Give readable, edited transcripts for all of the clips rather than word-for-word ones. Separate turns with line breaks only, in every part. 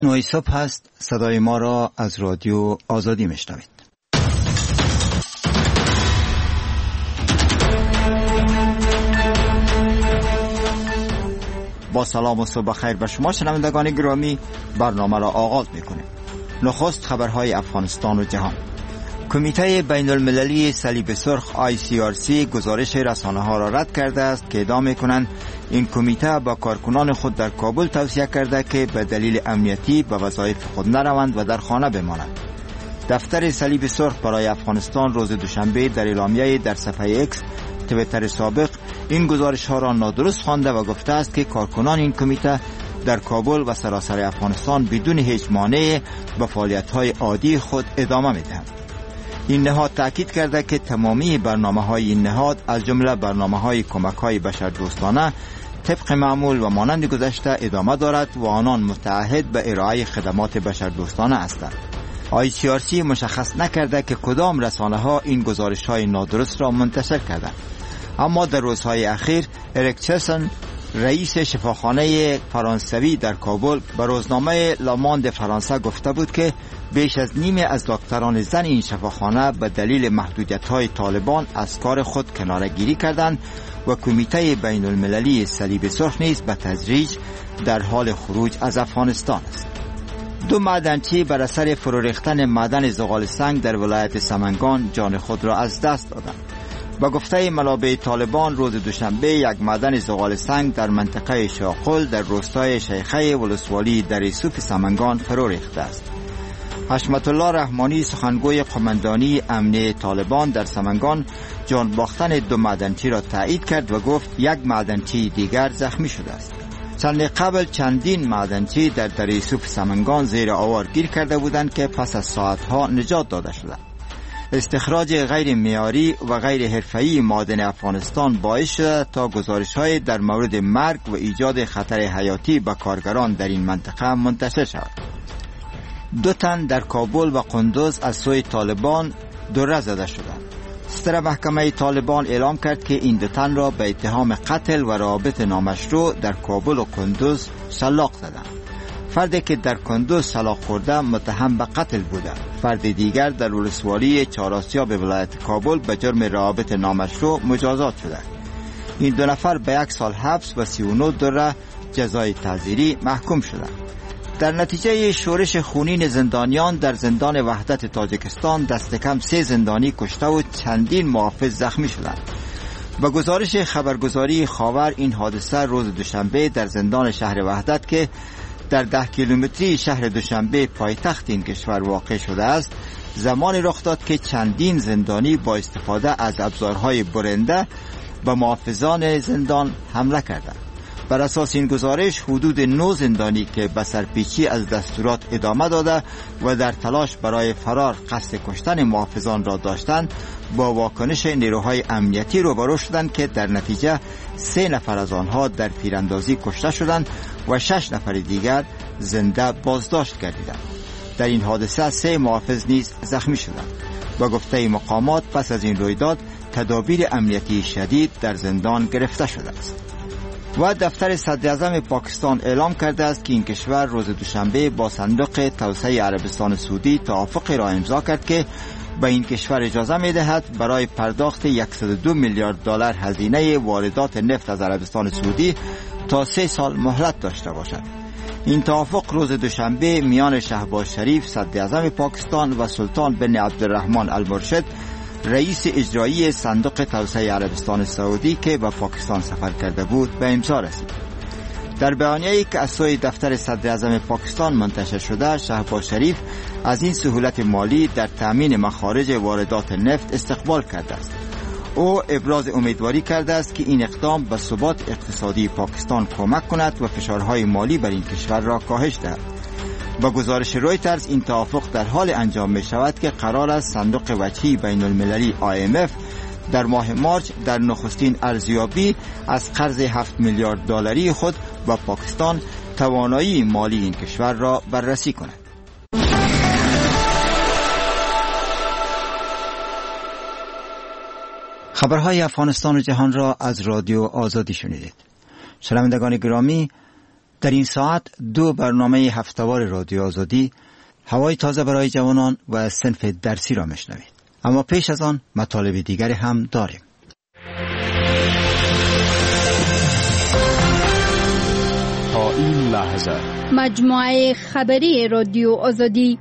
9 صبح هست. صدای ما را از رادیو آزادی میشنوید. با سلام و صبح خیر به شما شنوندگان گرامی، برنامه را آغاز میکنیم. نخست خبرهای افغانستان و جهان. کمیته بین المللی صلیب سرخ ICRC گزارش رسانه ها را رد کرده است که ادعا میکنند این کمیته با کارکنان خود در کابل توصیه کرده که به دلیل امنیتی به وظایف خود نروند و در خانه بمانند. دفتر صلیب سرخ برای افغانستان روز دوشنبه در اعلامیه در صفحه ایکس توییتر سابق این گزارش ها را نادرست خوانده و گفته است که کارکنان این کمیته در کابل و سراسر افغانستان بدون هیچ مانع به فعالیت های عادی خود ادامه میدهند. این نهاد تأکید کرده که تمامی برنامه‌های این نهاد از جمله برنامه‌های کمک‌های بشردوستانه طبق معمول و مانند گذشته ادامه دارد و آنان متعهد به ارائه خدمات بشردوستانه هستند. ICRC مشخص نکرده که کدام رسانه‌ها این گزارش‌های نادرست را منتشر کردند. اما در روزهای اخیر اریک چسن رئیس شفاخانه فرانسوی در کابل به روزنامه لاماند فرانسه گفته بود که بیش از نیمه از دکتران زن این شفاخانه به دلیل محدودیت‌های طالبان از کار خود کناره‌گیری کردند و کمیته بین المللی صلیب سرخ نیز به تدریج در حال خروج از افغانستان است. 2 معدنچی بر اثر فرو ریختن معدن زغال سنگ در ولایت سمنگان جان خود را از دست دادند. با گفته منابع طالبان روز دوشنبه یک معدن زغال سنگ در منطقه شاقل در روستای شیخه ولسوالی دریسوف سمنگان فرو ریخته است. حشمت الله رحمانی سخنگوی قماندانی امنیه طالبان در سمنگان جان باختن 2 معدنچی را تایید کرد و گفت یک معدنچی دیگر زخمی شده است. چند قبل چندین معدنچی در دریسوف سمنگان زیر آوار گیر کرده بودند که پس از ساعتها نجات داده شدند. استخراج غیر معیاری و غیر حرفه‌ای معادن افغانستان باعث شده تا گزارش‌های در مورد مرگ و ایجاد خطر حیاتی به کارگران در این منطقه منتشر شود. 2 تن در کابل و قندوز از سوی طالبان دره زده شدند. ستر محکمه طالبان اعلام کرد که این 2 تن را به اتهام قتل و روابط نامشروع در کابل و قندوز شلاق زدند. فردی که در کندوز شلاق خورده متهم به قتل بوده. فرد دیگر در ولسوالی چهارآسیا به ولایت کابل به جرم روابط نامشروع مجازات شده. این 2 نفر به 1 سال حبس و 39 دره جزای تعزیری محکوم شدند. در نتیجه شورش خونین زندانیان در زندان وحدت تاجیکستان دست کم 3 زندانی کشته و چندین محافظ زخمی شدند. با گزارش خبرگزاری خاور این حادثه روز دوشنبه در زندان شهر وحدت که در 10 کیلومتری شهر دوشنبه پایتخت این کشور واقع شده است زمانی رخ داد که چندین زندانی با استفاده از ابزارهای برنده به محافظان زندان حمله کردند. بر اساس این گزارش حدود 9 زندانی که به سرپیچی از دستورات ادامه داده و در تلاش برای فرار قصد کشتن محافظان را داشتند با واکنش نیروهای امنیتی روبرو شدند که در نتیجه 3 نفر از آنها در تیراندازی کشته شدند و 6 نفر دیگر زنده بازداشت گردیدند. در این حادثه 3 محافظ نیز زخمی شدند. با گفته مقامات پس از این رویداد تدابیر امنیتی شدید در زندان گرفته شده است. و دفتر صدراعظم پاکستان اعلام کرده است که این کشور روز دوشنبه با صندوق توسعه عربستان سعودی توافقی را امضا کرد که به این کشور اجازه می‌دهد برای پرداخت 102 میلیارد دلار هزینه واردات نفت از عربستان سعودی تا 3 سال مهلت داشته باشد. این توافق روز دوشنبه میان شهباز شریف صدراعظم پاکستان و سلطان بن عبدالرحمن المرشد رئیس اجرایی صندوق توسعه عربستان سعودی که به پاکستان سفر کرده بود به امضا رسید. در بیانیه‌ای که از سوی دفتر صدراعظم پاکستان منتشر شده شهباز شریف از این سهولت مالی در تامین مخارج واردات نفت استقبال کرده است. او ابراز امیدواری کرده است که این اقدام به ثبات اقتصادی پاکستان کمک کند و فشارهای مالی بر این کشور را کاهش دهد. با گزارش رویترز این توافق در حال انجام می شود که قرار است صندوق وجهی بین المللی IMF در ماه مارچ در نخستین ارزیابی از قرض 7 میلیارد دلاری خود با پاکستان توانایی مالی این کشور را بررسی کند. خبرهای افغانستان و جهان را از رادیو آزادی شنیدید. شنوندگان گرامی، در این ساعت 2 برنامه هفته‌وار رادیو آزادی هوای تازه برای جوانان و صنف درسی را میشنوید. اما پیش از آن مطالب دیگری هم داریم.
تا این لحظه
مجموعه خبری رادیو آزادی.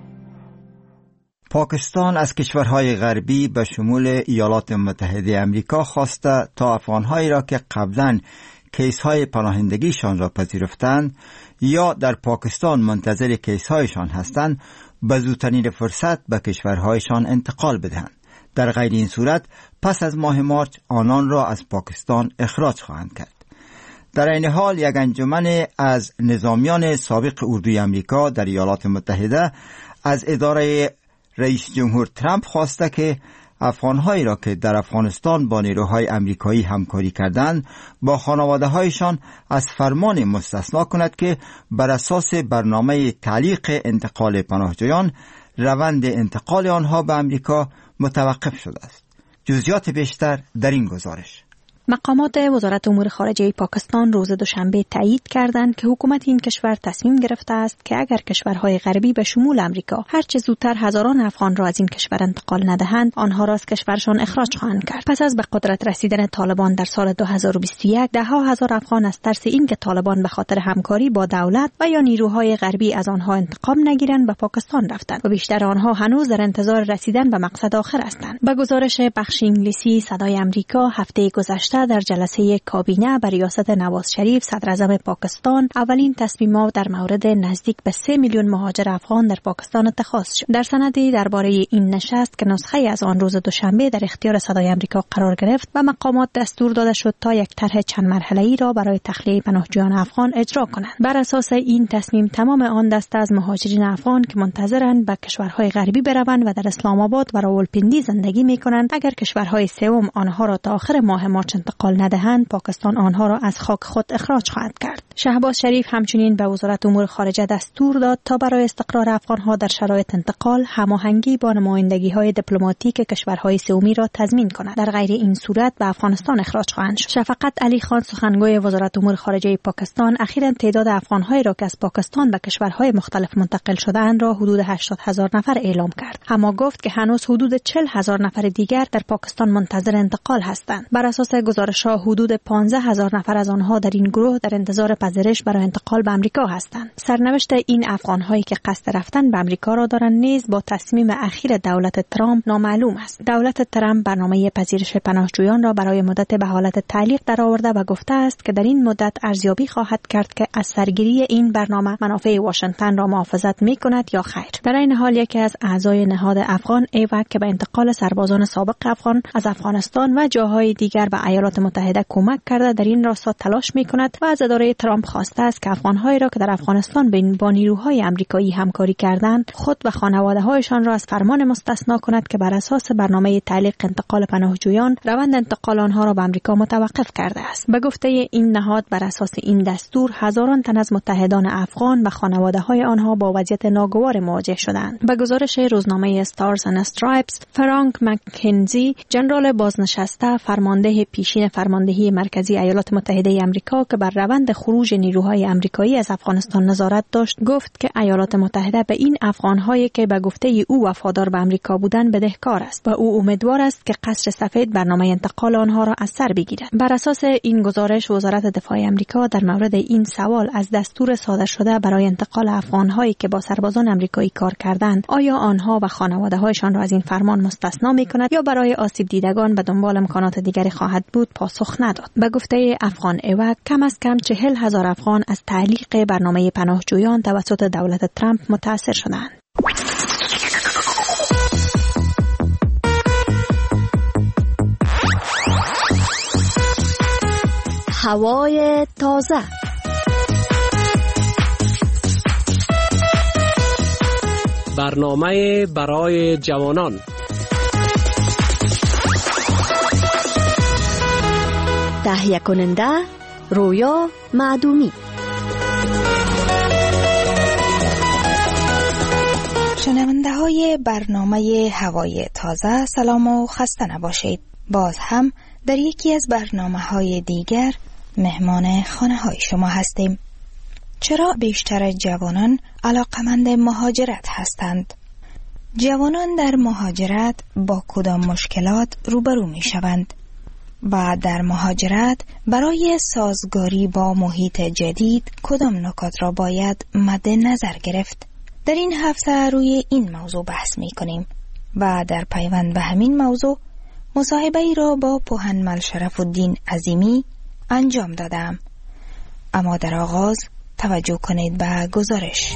پاکستان از کشورهای غربی به شمول ایالات متحده آمریکا خواسته تا افغانهایی را که قبلاً کیس‌های پناهندگیشان را پذیرفتند یا در پاکستان منتظر کیس‌هایشان هستند به زودترین فرصت به کشورهایشان انتقال بدهند. در غیر این صورت پس از ماه مارچ آنان را از پاکستان اخراج خواهند کرد. در این حال یک انجمن از نظامیان سابق اردوی آمریکا در ایالات متحده از اداره رئیس جمهور ترامپ خواسته که افغانهایی را که در افغانستان با نیروهای آمریکایی همکاری کردند با خانواده‌هایشان از فرمان مستثنا کند که بر اساس برنامه تعلیق انتقال پناهجویان روند انتقال آنها به آمریکا متوقف شده است. جزئیات بیشتر در این گزارش.
مقامات وزارت امور خارجه پاکستان روز دوشنبه تایید کردند که حکومت این کشور تصمیم گرفته است که اگر کشورهای غربی به شمول آمریکا هر چه زودتر هزاران افغان را از این کشور انتقال ندهند، آنها را از کشورشان اخراج خواهند کرد. پس از به قدرت رسیدن طالبان در سال 2021، ده‌ها هزار افغان از ترس اینکه طالبان به خاطر همکاری با دولت و یا نیروهای غربی از آنها انتقام نگیرند به پاکستان رفتند و بیشتر آنها هنوز در انتظار رسیدن به مقصد آخر هستند. به گزارش بخش انگلیسی صدای آمریکا، هفته گذشته در جلسه کابینه بر ریاست نواز شریف صدر اعظم پاکستان اولین تصمیمات در مورد نزدیک به 3 میلیون مهاجر افغان در پاکستان اتخاذ شد. در سندی درباره این نشست که نسخه از آن روز دوشنبه در اختیار صدای آمریکا قرار گرفت و مقامات دستور داده شد تا یک طرح چند مرحله‌ای را برای تخلیه پناهجویان افغان اجرا کنند. بر اساس این تصمیم تمام آن دسته از مهاجرین افغان که منتظرند به کشورهای غربی بروند و در اسلام آباد و راولپیندی زندگی می‌کنند، اگر کشورهای سوم آنها را تا آخر ماه مارچ انتقال ندهند، پاکستان آنها را از خاک خود اخراج خواهد کرد. شهباز شریف همچنین به وزارت امور خارجه دستور داد تا برای استقرار افغانها در شرایط انتقال هماهنگی با نمایندگی‌های دیپلماتیک کشورهای سومی را تضمین کند. در غیر این صورت به افغانستان اخراج خواهند شد. شفقت علی خان سخنگوی وزارت امور خارجه پاکستان اخیراً تعداد افغانهایی را که از پاکستان به کشورهای مختلف منتقل شده‌اند را حدود 80,000 نفر اعلام کرد. اما گفت که هنوز حدود 40,000 نفر دیگر در پاکستان منتظر انتقال هستند. بر اساس گزارش‌ها حدود 15,000 نفر از آنها در این گروه در انتظار پذیرش برای انتقال به آمریکا هستند. سرنوشت این افغان‌هایی که قصد رفتن به آمریکا را دارند نیز با تصمیم اخیر دولت ترامپ نامعلوم است. دولت ترامپ برنامه پذیرش پناهجویان را برای مدت به حالت تعلیق درآورده و گفته است که در این مدت ارزیابی خواهد کرد که از سرگیری این برنامه منافع واشنگتن را محافظت می‌کند یا خیر. در این حال یکی از اعضای نهاد افغان ایوک که به انتقال سربازان سابق افغان از افغانستان و جاهای دیگر به ایالات متحده کمک کرده در این راستا تلاش می‌کند و از اداره ترامپ خواسته است که افغان‌هایی را که در افغانستان با نیروهای آمریکایی همکاری کردند خود و خانواده‌هایشان را از فرمان مستثنا کند که بر اساس برنامه تعلیق انتقال پناهجویان روند انتقال آنها را به آمریکا متوقف کرده است. به گفته این نهاد بر اساس این دستور هزاران تن از متحدان افغان و خانواده‌های آنها با وضعیت ناگوار مواجه شدند. به گزارش روزنامه استارز اند استرایپس، فرانک مکنزی، ژنرال بازنشسته فرمانده پیشین فرماندهی مرکزی ایالات متحده آمریکا که بر روند خروج نیروهای آمریکایی از افغانستان نظارت داشت، گفت که ایالات متحده به این افغان‌هایی که به گفته او وفادار به آمریکا بودند بدهکار است و او امیدوار است که قصر سفید برنامه انتقال آنها را از سر بگیرد. بر اساس این گزارش وزارت دفاع آمریکا در مورد این سوال از دستور صادر شده برای انتقال افغان‌هایی که با سربازان آمریکایی کار کردند آیا آنها و خانواده‌هایشان را از این فرمان مستثنا می‌کند یا برای آسیب دیدگان به دنبال امکانات دیگری خواهد بود پاسخ نداد. به گفته افغان ایوک کم از کم 40,000 افغان از تعلیق برنامه پناهجویان توسط دولت ترامپ متاثر شدند. هوای تازه.
برنامه برای جوانان.
تهیه کننده رویا معدومی.
شنونده های برنامه هوای تازه، سلام و خسته نباشید. باز هم در یکی از برنامه های دیگر مهمان خانه های شما هستیم. چرا بیشتر جوانان علاقمند مهاجرت هستند؟ جوانان در مهاجرت با کدام مشکلات روبرو می شوند؟ و در مهاجرت برای سازگاری با محیط جدید کدام نکات را باید مد نظر گرفت؟ در این هفته روی این موضوع بحث می کنیم و در پیوند به همین موضوع مصاحبه ای را با پوهنمل شرف الدین عظیمی انجام دادم. اما در آغاز توجه کنید به گزارش.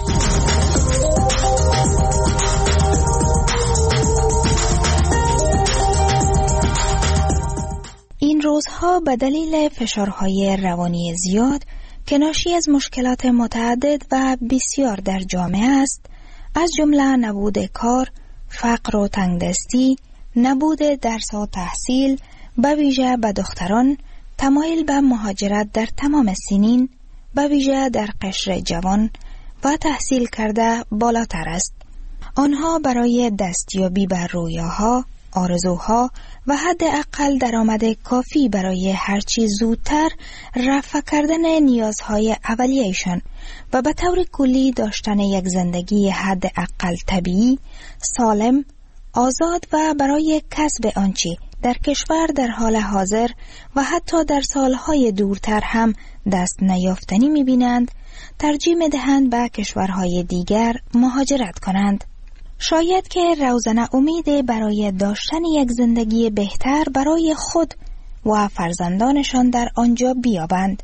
این روزها به دلیل فشارهای روانی زیاد که ناشی از مشکلات متعدد و بسیار در جامعه است، از جمله نبود کار، فقر و تنگدستی، نبود درس و تحصیل، به ویژه به دختران تمایل به مهاجرت در تمام سنین، به ویژه در قشر جوان و تحصیل کرده بالاتر است. آنها برای دستیابی به رویاها، آرزوها و حداقل درآمد کافی برای هر چیز زودتر رفع کردن نیازهای اولیه‌شان و به طور کلی داشتن یک زندگی حداقل طبیعی، سالم، آزاد و برای کسب آنچه در کشور در حال حاضر و حتی در سالهای دورتر هم دست نیافتنی می‌بینند، ترجیح می‌دهند به کشورهای دیگر مهاجرت کنند. شاید که روزنه امید برای داشتن یک زندگی بهتر برای خود و فرزندانشان در آنجا بیابند،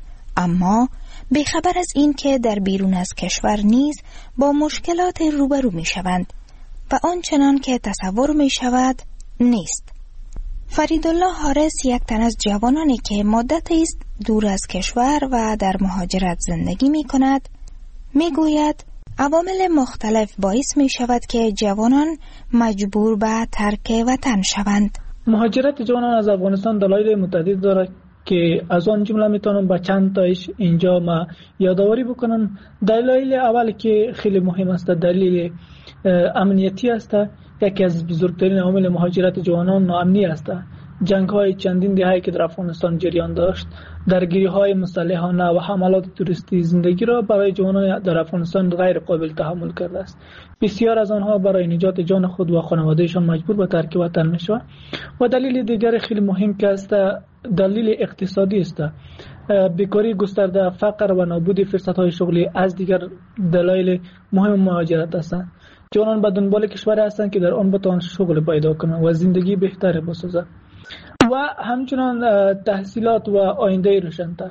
اما بیخبر از این که در بیرون از کشور نیز با مشکلات روبرو می شوند و آنچنان که تصور می شود نیست. فریدالله حارس یک تن از جوانانی که مدتی است دور از کشور و در مهاجرت زندگی می کند می گوید عوامل مختلف باعث می شود که جوانان مجبور به ترک وطن شوند.
مهاجرت جوانان از افغانستان دلایل متعدد دارد که از آن جمله میتونم با چند تایش اینجا ما یادآوری بکنم. دلایل اول که خیلی مهم است دلیل امنیتی است. یکی از بزرگترین عوامل مهاجرت جوانان ناامنی است. جنگ‌های چندین دهه‌ای که در افغانستان جریان داشت، درگیری‌های مسلحانه و حملات توریستی زندگی را برای جوانان در افغانستان غیر قابل تحمل کرده است. بسیار از آنها برای نجات جان خود و خانواده‌شان مجبور به ترک وطن می‌شوند. و دلیل دیگر خیلی مهم که است دلیل اقتصادی است. بیکاری گسترده، فقر و نابود فرصت‌های شغلی از دیگر دلایل مهم مهاجرت هستند. جوانان به دنبال کشوری هستند که در آن بتوانند شغل پیدا کنند و زندگی بهتری بسازند و همچنان تحصیلات و آینده روشن‌تر.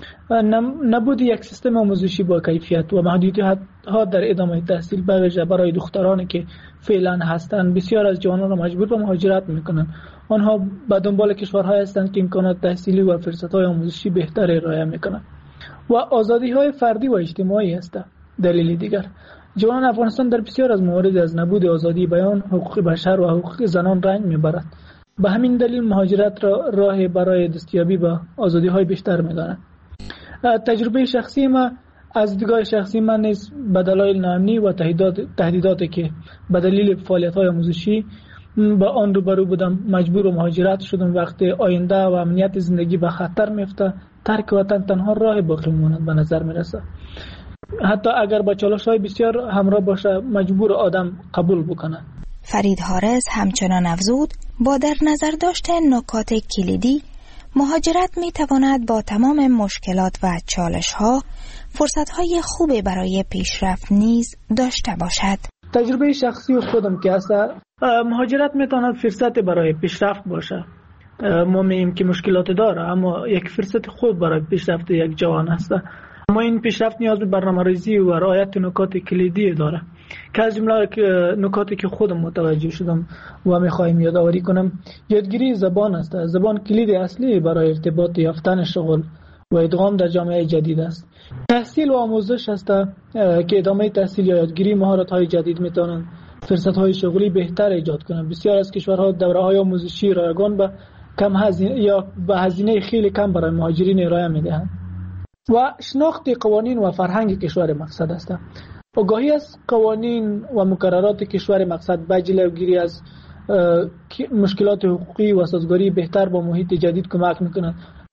نبود یک سیستم آموزشی با کیفیت و محدودیت‌ها در ادامه تحصیل به ویژه برای دخترانی که فعلا هستند بسیار از جوانان را مجبور به مهاجرت می‌کنند. آنها به دنبال کشورهایی هستند که امکانات تحصیلی و فرصت‌های آموزشی بهتری ارائه می‌کنند و آزادی‌های فردی و اجتماعی است. دلیل دیگر جوانان افغانستان در بسیار از موارد از نبود آزادی بیان، حقوق بشر و حقوق زنان رنج می‌برد. به همین دلیل مهاجرت را راه برای دستیابی به آزادی‌های بیشتر می‌دانند. تجربه شخصی ما از دیدگاه شخصی من نیز به دلایل ناامنی و تهدیداتی که به دلیل فعالیت‌های آموزشی با آن روبرو بودم مجبور به مهاجرت شدم. وقتی آینده و امنیت زندگی به خطر میفته، ترک وطن تنها راه باقی ماند به نظر میرسه. حتی اگر با چالش‌های بسیار همراه باشه مجبور آدم قبول بکنه.
فرید حارس همچنان افزود با در نظر داشتن نکات کلیدی، مهاجرت می تواند با تمام مشکلات و چالش‌ها فرصت‌های خوبی برای پیشرفت نیز داشته باشد.
تجربه شخصی خودم که است مهاجرت می تواند فرصت برای پیشرفت باشه. ما می‌گوییم که مشکلات داره اما یک فرصت خوب برای پیشرفت یک جوان است. اما این پیشرفت نیاز به برنامه‌ریزی و رعایت نکات کلیدی داره که از جمله نکاتی که خودم متوجه شدم و می‌خوایم یادآوری کنم. یادگیری زبان است. زبان کلید اصلی برای ارتباط یافتن شغل و ادغام در جامعه جدید است. تحصیل و آموزش است که ادامه تحصیل یا یادگیری مهارت‌های جدید می‌توانند فرصت‌های شغلی بهتر ایجاد کنند. بسیار از کشورها دوره‌های آموزشی رایگان به کم هزینه یا به هزینه خیلی کم برای مهاجرین ارائه می‌دهند. و شناخت قوانین و فرهنگ کشور مقصد است. آگاهی از قوانین و مقررات کشور مقصد به جلوگیری از مشکلات حقوقی و سازگاری بهتر با محیط جدید کمک می‌کند.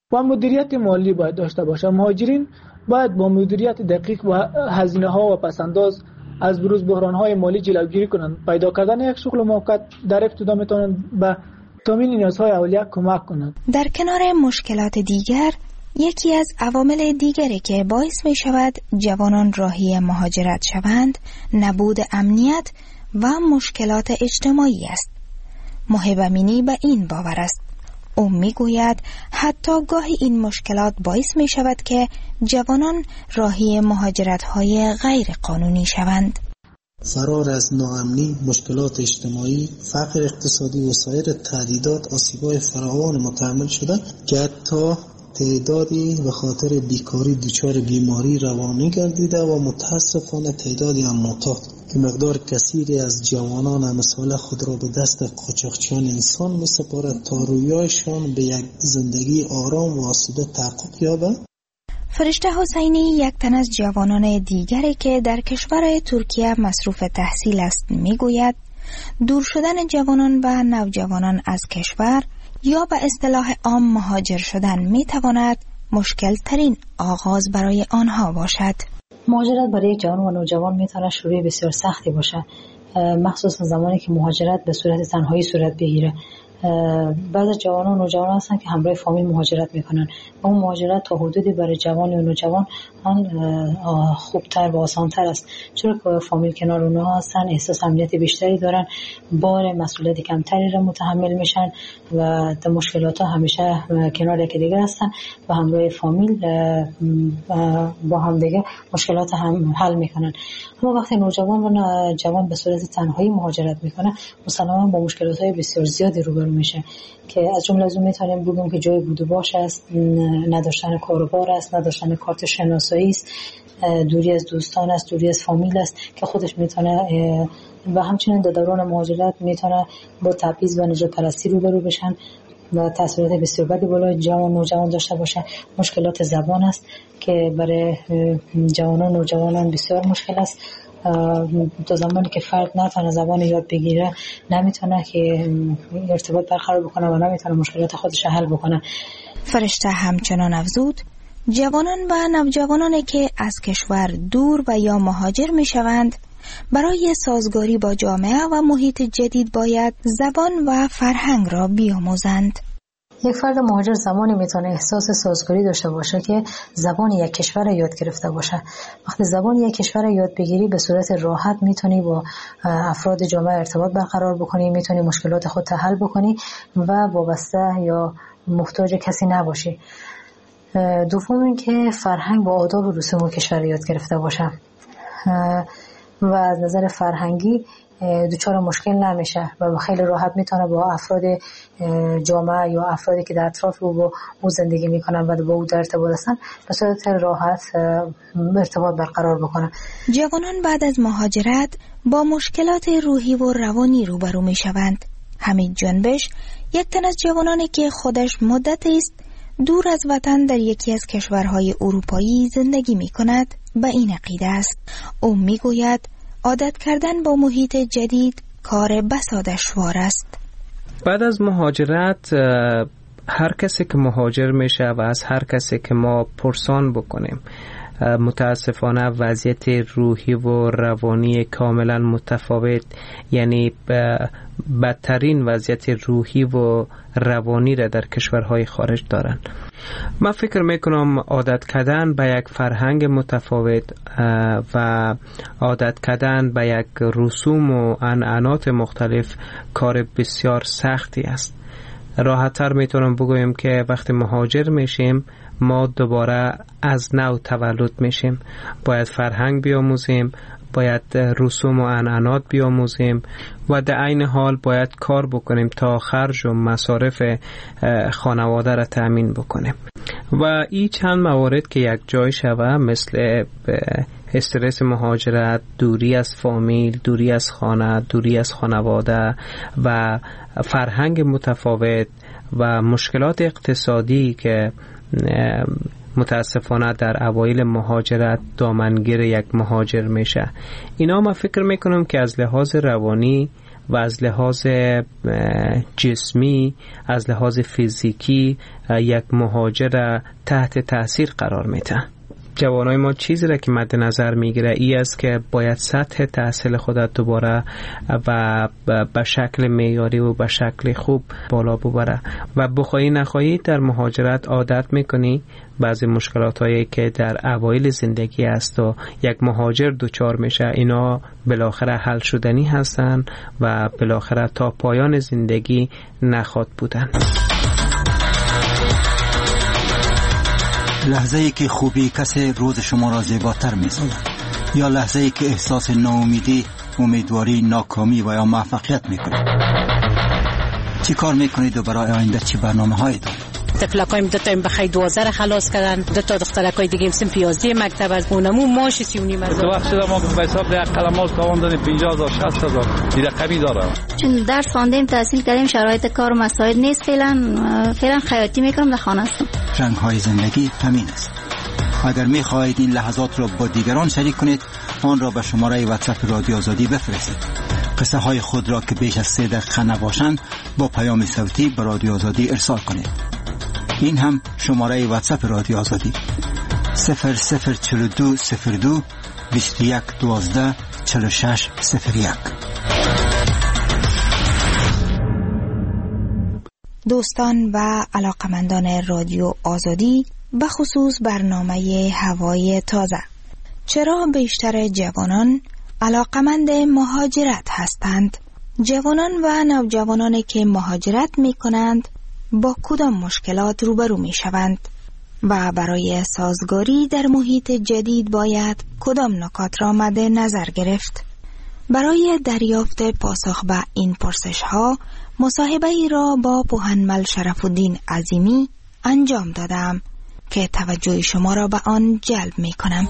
و مدیریت مالی باید داشته باشه. مهاجرین باید با مدیریت دقیق و هزینه ها و پسنداز از بروز بحران های مالی جلوگیری کنند. پیدا کردن یک شغل موقت در ابتدا میتونن به تامین نیازهای اولیه کمک کنند.
در کنار مشکلات دیگر، یکی از عوامل دیگری که باعث می شود جوانان راهی مهاجرت شوند، نبود امنیت و مشکلات اجتماعی است. محب امینی به این باور است. او می گوید حتی گاهی این مشکلات باعث می شود که جوانان راهی مهاجرت های غیر قانونی شوند.
فرار از ناامنی، مشکلات اجتماعی، فقر اقتصادی و سایر تهدیدات آسیب‌های فراوان متحمل شده که حتی تعدادی به خاطر بیکاری دچار بیماری روانی گردیده و متاسفانه تعدادی هم معتاد که مقدار کثیری از جوانان امثال خود را به دست قاچاقچیان انسان می‌سپارد تا رویایشان به یک زندگی آرام و آسوده تحقق یابد.
فرشته حسینی یک تن از جوانان دیگری که در کشور ترکیه مصروف تحصیل است میگوید دور شدن جوانان و نوجوانان از کشور یا به اصطلاح عام مهاجر شدن میتواند مشکل ترین آغاز برای آنها باشد.
مهاجرت برای جوان و نوجوان میتواند شروع بسیار سختی باشه، مخصوصا زمانی که مهاجرت به صورت تنهایی صورت بگیره. بعضی جوانان و نوجوانان هستن که همراه فامیل مهاجرت میکنن و اون مهاجرت تا حدودی برای جوان و نوجوان خوبتر و آسانتر است، چرا که فامیل کنار اونها هستن، احساس امنیت بیشتری دارن، بار مسئولیت کمتری را متحمل میشن و در مشکلات ها همیشه کنار یکی دیگر هستن و همراه فامیل با هم دیگه مشکلات هم حل میکنن. اما وقتی نوجوان و جوان به صورت تنهایی مهاجرت میکنه مسلماً با مشکلات های بسیار زیادی روبرو میشه که از جمله از اون میتونیم بگیم که جای بود و باش است، نداشتن کاروبار است، نداشتن کارت شناسایی است، دوری از دوستان است، دوری از فامیل است که خودش میتونه و همچنین در دوران مهاجرت میتونه با تبعیض و نجات پرستی روبرو بشن و تاثیرات بسیار بدی بالای جوان و نوجوان داشته باشه. مشکلات زبان است که برای جوانان و نوجوانان بسیار مشکل است. تا زمانی که فرد نتونه زبان یاد بگیره نمیتونه که ارتباط برقرار بکنه و نمیتونه مشکلات خودش حل بکنه.
فرشته همچنان افزود جوانان و نوجوانانی که از کشور دور و یا مهاجر میشوند برای سازگاری با جامعه و محیط جدید باید زبان و فرهنگ را بیاموزند.
یک فرد مهاجر زمانی میتونه احساس سازگاری داشته باشه که زبان یک کشور را یاد گرفته باشه. وقتی زبان یک کشور را یاد بگیری به صورت راحت میتونی با افراد جامعه ارتباط برقرار بکنی، میتونی مشکلات خود حل بکنی و وابسته یا محتاج کسی نباشی. دوم این که فرهنگ و آداب و رسوم کشور را یاد گرفته باشه و از نظر فرهنگی دچار مشکل نمیشه و خیلی راحت میتونه با افراد جامعه یا افرادی که در اطراف او زندگی میکنن و با او در ارتباط هستن به صورت راحت ارتباط برقرار بکنن.
جوانان بعد از مهاجرت با مشکلات روحی و روانی روبرو میشوند. حمید جنبش یک تن از جوانانی که خودش مدتی است دور از وطن در یکی از کشورهای اروپایی زندگی میکند به این عقیده است. او میگوید عادت کردن با محیط جدید کار بسا دشوار است.
بعد از مهاجرت هر کسی که مهاجر میشه و از هر کسی که ما پرسان بکنیم متاسفانه وضعیت روحی و روانی کاملا متفاوت، یعنی بدترین وضعیت روحی و روانی را در کشورهای خارج دارن. من فکر میکنم عادت کردن به یک فرهنگ متفاوت و عادت کردن به یک رسوم و عنعنات مختلف کار بسیار سختی است. راحت‌تر میتونم بگویم که وقتی مهاجر میشیم ما دوباره از نو تولد میشیم، باید فرهنگ بیاموزیم، باید رسوم و عنعنات بیاموزیم و در عین حال باید کار بکنیم تا خرج و مصارف خانواده را تأمین بکنیم و این چند موارد که یک جای شوه مثل استرس مهاجرت، دوری از فامیل، دوری از خانه، دوری از خانواده و فرهنگ متفاوت و مشکلات اقتصادی که متاسفانه در اوایل مهاجرت دامنگیر یک مهاجر میشه. اینا ما فکر میکنم که از لحاظ روانی و از لحاظ جسمی، از لحاظ فیزیکی یک مهاجر تحت تاثیر قرار میده. جوانای ما چیزی را که مد نظر میگیره ای است که باید سطح تحصیل خودت دوباره و به شکل معیاری و به شکل خوب بالا ببره و بخوایی نخواهی در مهاجرت عادت میکنی بعضی مشکلات هایی که در اوایل زندگی است و یک مهاجر دوچار میشه اینا بالاخره حل شدنی هستن و بالاخره تا پایان زندگی نخواد بودن.
لحظه ای که خوبی کسی روز شما را زیباتر می‌سازد یا لحظه ای که احساس ناامیدی، امیدواری، ناکامی و یا موفقیت میکنید. چی کار میکنید و برای آینده چی برنامه‌هایی دارید؟
تفلکایم دو تا بخیر 12 خلاص کردن، دو تا دخترکای دیگه سنف 11 مکتب از اونمو ماش 39 هزار.
تو وقت شده ما به حساب یک قلماس تاوان دادیم 50000 60000 این رقمی داره.
چون درس خواندیم تحصیل کردیم شرایط کار و مساعد نیست فعلا خیاطی میکنم در خانه هستم.
رنگ‌های زندگی همین است. اگر می‌خواهید این لحظات را با دیگران شریک کنید آن را به شماره واتساپ رادیو آزادی بفرستید. قصه های خود را که بیش از 3 دقیقه نباشند با پیام صوتی به رادیو آزادی ارسال کنید. این هم شماره واتساپ رادیو آزادی 004202 2112 4601.
دوستان و علاقمندان رادیو آزادی، به خصوص برنامه هوای تازه، چرا بیشتر جوانان علاقمند مهاجرت هستند؟ جوانان و نوجوانانی که مهاجرت می کنند با کدام مشکلات روبرو می شوند و برای سازگاری در محیط جدید باید کدام نکات را مد نظر گرفت؟ برای دریافت پاسخ به این پرسش ها مصاحبه ای را با پوهنمل شرف‌الدین عظیمی انجام دادم که توجه شما را به آن جلب می کنم.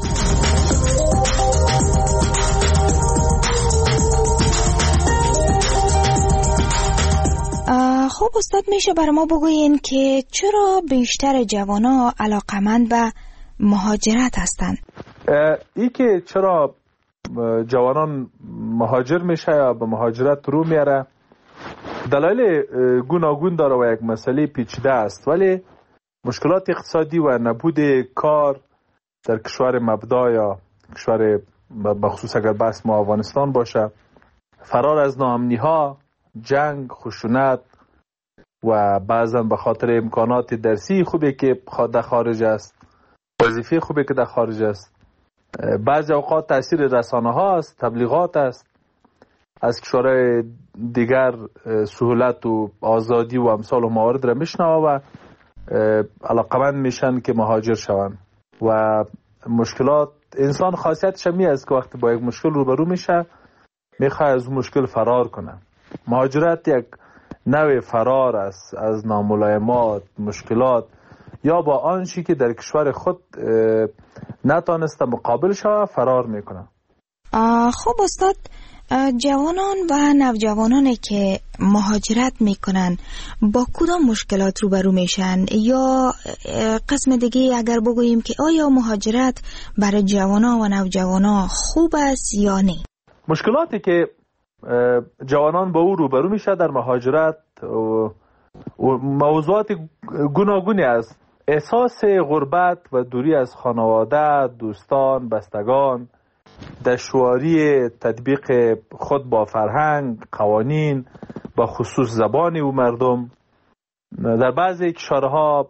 خب استاد، میشه برای ما بگوین که چرا بیشتر جوانا علاقمند به مهاجرت هستند؟
ای که چرا جوانان مهاجر میشه یا به مهاجرت رو میاره دلایل گوناگون داره و یک مسئله پیچیده است، ولی مشکلات اقتصادی و نبود کار در کشور مبدا یا کشور بخصوص اگر بحث ما افغانستان باشه، فرار از ناامنی ها، جنگ، خشونت و بعضا به خاطر امکانات درسی خوبی که در خارج است، وظیفه خوبی که در خارج است، بعضی اوقات تاثیر رسانه ها است، تبلیغات است، از کشورهای دیگر سهولت و آزادی و امثال و موارد را میشنوه و علاقمند میشن که مهاجر شوند. و مشکلات انسان خاصیتش می است که وقتی با یک مشکل روبرو میشه میخواد از اون مشکل فرار کنه. مهاجرت یک نوع فرار است از ناملایمات، مشکلات یا با آنچه که در کشور خود نتانسته مقابل شوه فرار میکنه.
خب استاد، جوانان و نوجوانانی که مهاجرت میکنن با کدام مشکلات روبرو میشن؟ یا قسم دیگه اگر بگوییم که آیا مهاجرت برای جوانان و نوجوانان خوب است یا نه؟
مشکلاتی که جوانان با او روبرو میشه در مهاجرت و موضوعات گوناگونی است. احساس غربت و دوری از خانواده، دوستان، بستگان، دشواری تطبیق خود با فرهنگ، قوانین، با خصوص زبان و مردم، در بعضی کشورها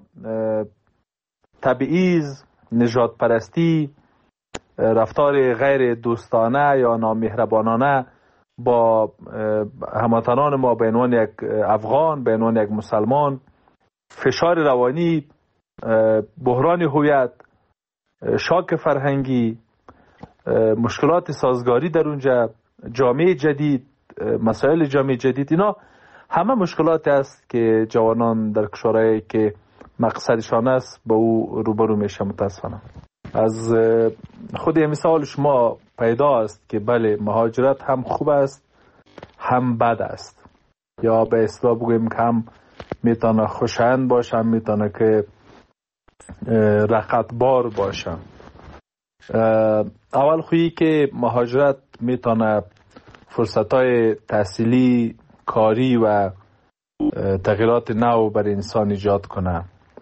تبعیض، نژاد پرستی، رفتار غیر دوستانه یا نامهربانانه با هموطنان ما به عنوان یک افغان، به عنوان یک مسلمان، فشار روانی، بحران هویت، شاک فرهنگی، مشکلات سازگاری در اونجا، جامعه جدید، مسائل جامعه جدید، اینا همه مشکلات است که جوانان در کشورهایی که مقصدشان است با او روبرو میشه. متاسفانه از خود مثال شما پیدا است که بله، مهاجرت هم خوب است هم بد است، یا به اصطلاح بگوییم که هم میتونه خوشایند باشه هم میتونه که رقتبار باشه. اول خویی که مهاجرت میتونه فرصت‌های تحصیلی، کاری و تغییرات نو بر انسان ایجاد کنه.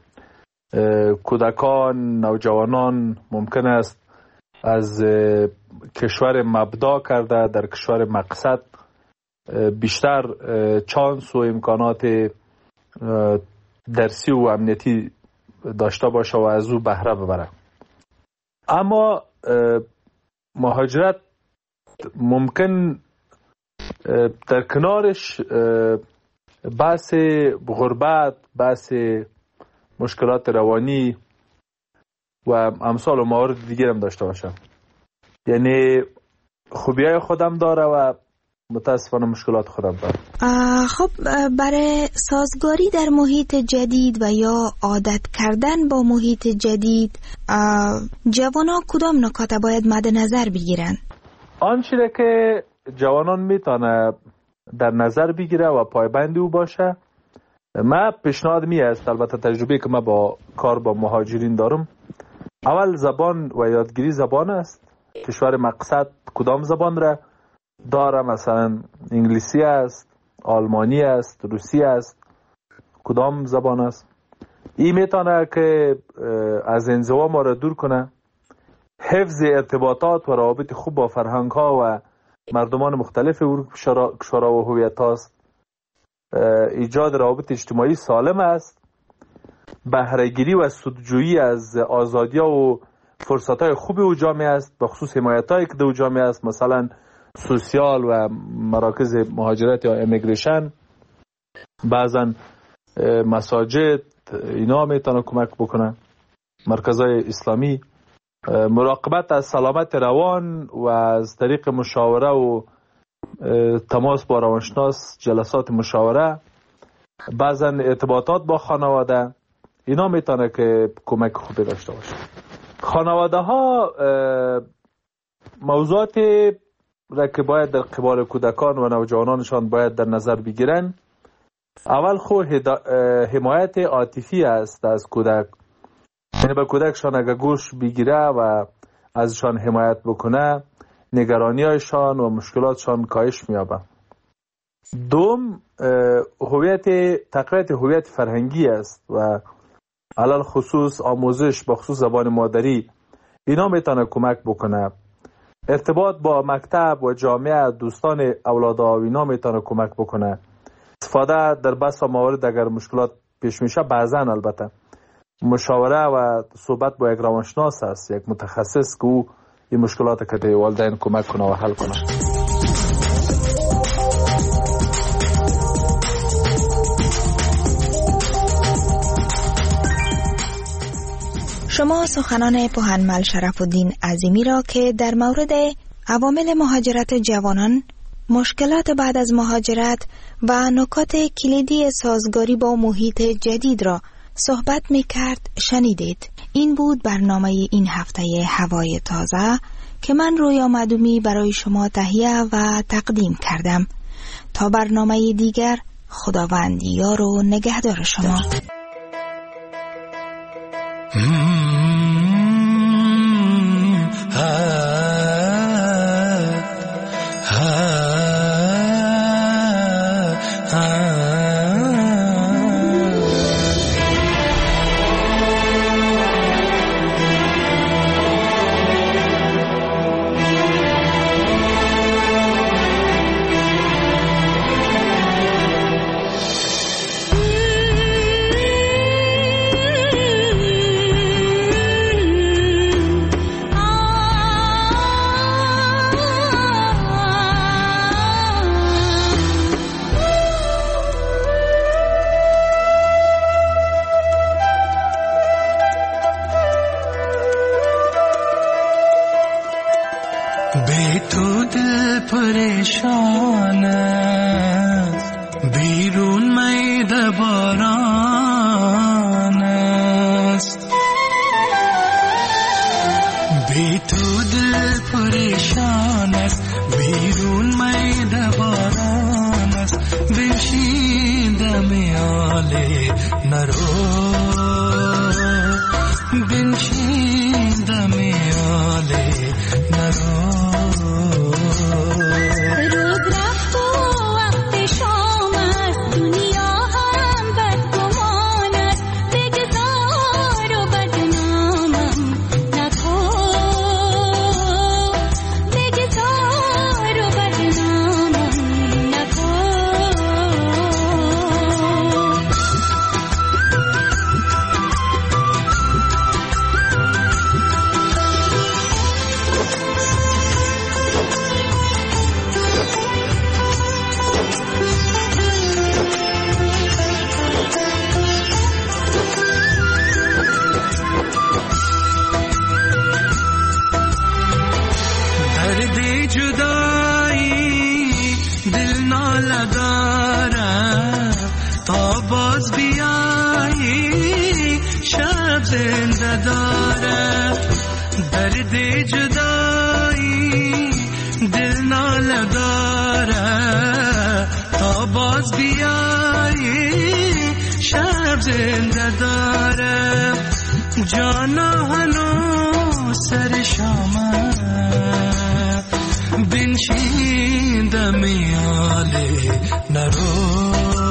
کودکان، نوجوانان ممکن است از کشور مبدا کرده در کشور مقصد بیشتر چانس و امکانات درسی و امنیتی داشته باشه و از او بهره ببره. اما مهاجرت ممکن در کنارش بحث غربت، بحث مشکلات روانی و امثال و موارد دیگر هم داشته باشه. یعنی خوبیای خودم داره و متاسفانه مشکلات خودم داره.
خب برای سازگاری در محیط جدید و یا عادت کردن با محیط جدید جوانان کدام نکات باید مد نظر بگیرن؟
آنچه که جوانان میتونه در نظر بگیره و پایبند او باشه، من پیشنهاد است، البته تجربه که من با کار با مهاجرین دارم، اول زبان و یادگیری زبان است. کشور مقصد کدام زبان را داره؟ مثلا انگلیسی است، آلمانی است، روسی است، کدام زبان است؟ این میتونه که از انزوا ما را دور کنه. حفظ ارتباطات و روابط خوب با فرهنگ ها و مردمان مختلف کشورها و هویت هاست. ایجاد روابط اجتماعی سالم است. بهره‌گیری و سودجویی از آزادی و فرصت های خوبی او جامعه است، به خصوص حمایت هایی که در جامعه است، مثلا سوسیال و مراکز مهاجرت یا امیگریشن، بعضا مساجد، اینا میتونه کمک بکنه، مرکزهای اسلامی. مراقبت از سلامت روان و از طریق مشاوره و تماس با روانشناس، جلسات مشاوره، بعضا ارتباطات با خانواده، اینا میتونه که کمک خوبی داشته باشه. خانواده ها موضوعاتی را که باید در قبال کودکان و نوجوانانشان باید در نظر بگیرن، اول حمایت عاطفی است از کودک. یعنی به کودکشان اگر گوش بگیره و ازشان حمایت بکنه، نگرانی‌هایشان و مشکلاتشان کاهش می‌یابه. دوم، تقویت هویت فرهنگی است و علل خصوص آموزش با خصوص زبان مادری، اینا میتونه کمک بکنه. ارتباط با مکتب و جامعه، دوستان اولادها، اینا میتونه کمک بکنه. استفاده در بسا موارد اگر مشکلات پیش میشه، بعضا البته مشاوره و صحبت با یک روانشناس است، یک متخصص که او این مشکلات که در والدین کمک کنه و حل کنه.
شما سخنان پوهنمل شرف الدین عظیمی را که در مورد عوامل مهاجرت جوانان، مشکلات بعد از مهاجرت و نکات کلیدی سازگاری با محیط جدید را صحبت می کرد شنیدید. این بود برنامه این هفته هوای تازه که من رویا مدومی برای شما تهیه و تقدیم کردم. تا برنامه دیگر، خداوند یار و نگهدار شما.
Rudra دل ناله داره تا باز بیایی شب زنده داره درد جدایی دل ناله داره تا باز بیایی شب زنده داره جانا هنو سر شامه بنشین دمیاله نرو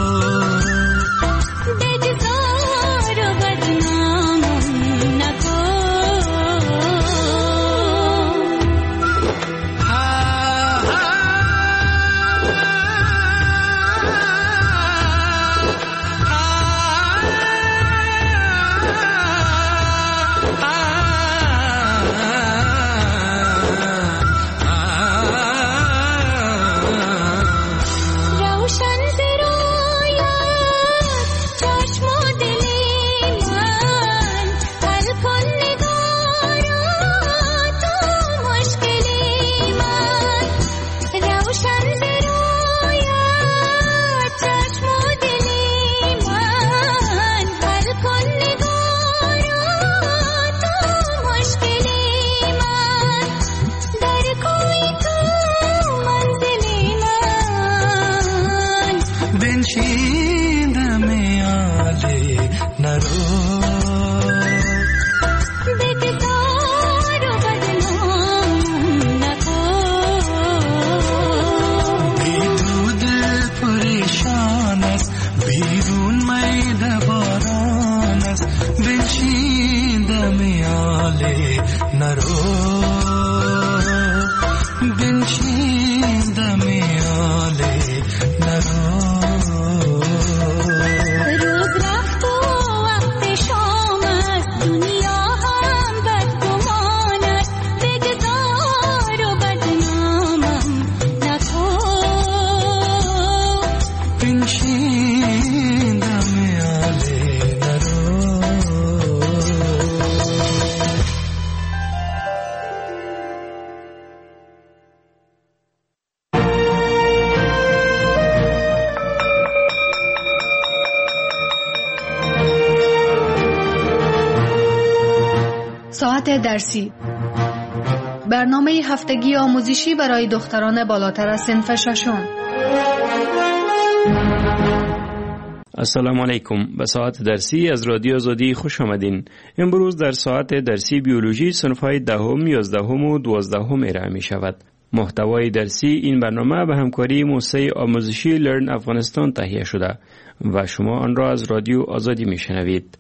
ساعت درسی، برنامه هفتگی آموزشی برای دختران بالاتر از صنف ششم.
السلام علیکم. به ساعت درسی از رادیو آزادی خوش آمدین. امروز در ساعت درسی بیولوژی صنف‌های دهم، 11 و 12 ارائه می شود. محتوای درسی این برنامه به همکاری موسسه آموزشی لرن افغانستان تهیه شده و شما آن را از رادیو آزادی می شنوید.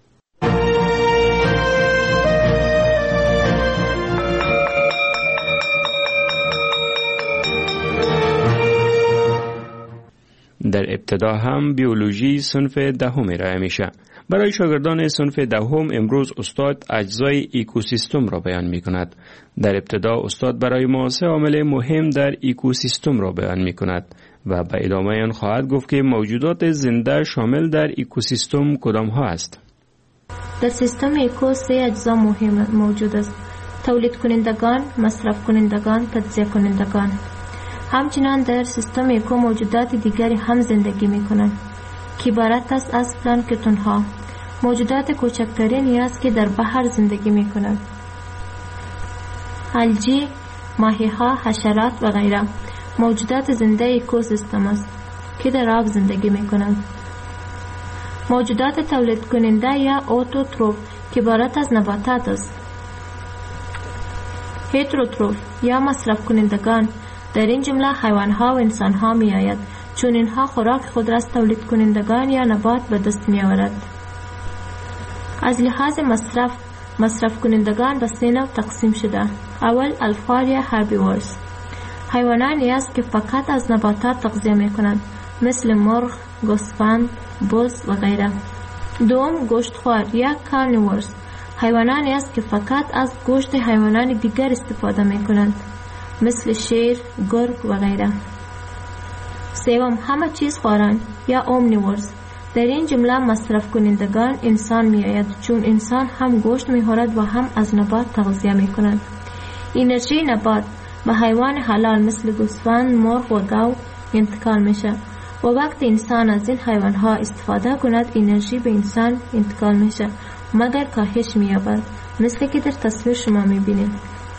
در ابتدا هم بیولوژی صنف دهم ارائه میشه. برای شاگردان صنف دهم امروز استاد اجزای اکوسیستم را بیان می کند. در ابتدا استاد برای ما 3 عامل مهم در اکوسیستم را بیان می کند و به ادامه آن خواهد گفت که موجودات زنده شامل در اکوسیستم کدام ها است.
در سیستم اکو 3 اجزا مهم موجود است: تولید کنندگان، مصرف کنندگان، تجزیه کنندگان. همچنین در سیستم اکو موجودات دیگری هم زندگی می کنند که عبارت است از پلانکتون ها، موجودات کوچکترینی است که در بحر زندگی می کنند. الژی، ماهی ها، حشرات و غیره موجودات زنده اکوسیستم است که در آب زندگی می کنند. موجودات تولید کننده یا اوتوتروف که عبارت از نباتات است. هتروتروف یا مصرف کنندگان در این جمله حیوان ها و انسان ها می آید، چون اینها خوراک خود را از تولید کنندگان یا نبات به دست می آورد. از لحاظ مصرف کنندگان به 3 نوع تقسیم شده. اول الفار یا هربیورز، حیوانانی است که فقط از نباتات تغذیه می کنند، مثل مرغ، گوسفند، بز و غیره. دوم گوشتخوار یا کارنیورز، حیوانانی است که فقط از گوشت حیوانات دیگر استفاده می کنند، مثل شیر، گرگ و غیره. سوم همه چیز خواران یا اومنیورز، در این جمله مصرف کنندگان انسان می آید، چون انسان هم گوشت می خورد و هم از نبات تغذیه می کند. انرژی نبات به حیوان حلال مثل گوسفند، مرغ و گاو انتقال میشه و وقتی انسان از این حیوان ها استفاده کند انرژی به انسان انتقال میشه مگر کاهش مییابد. مثل که در تصویر شما میبینید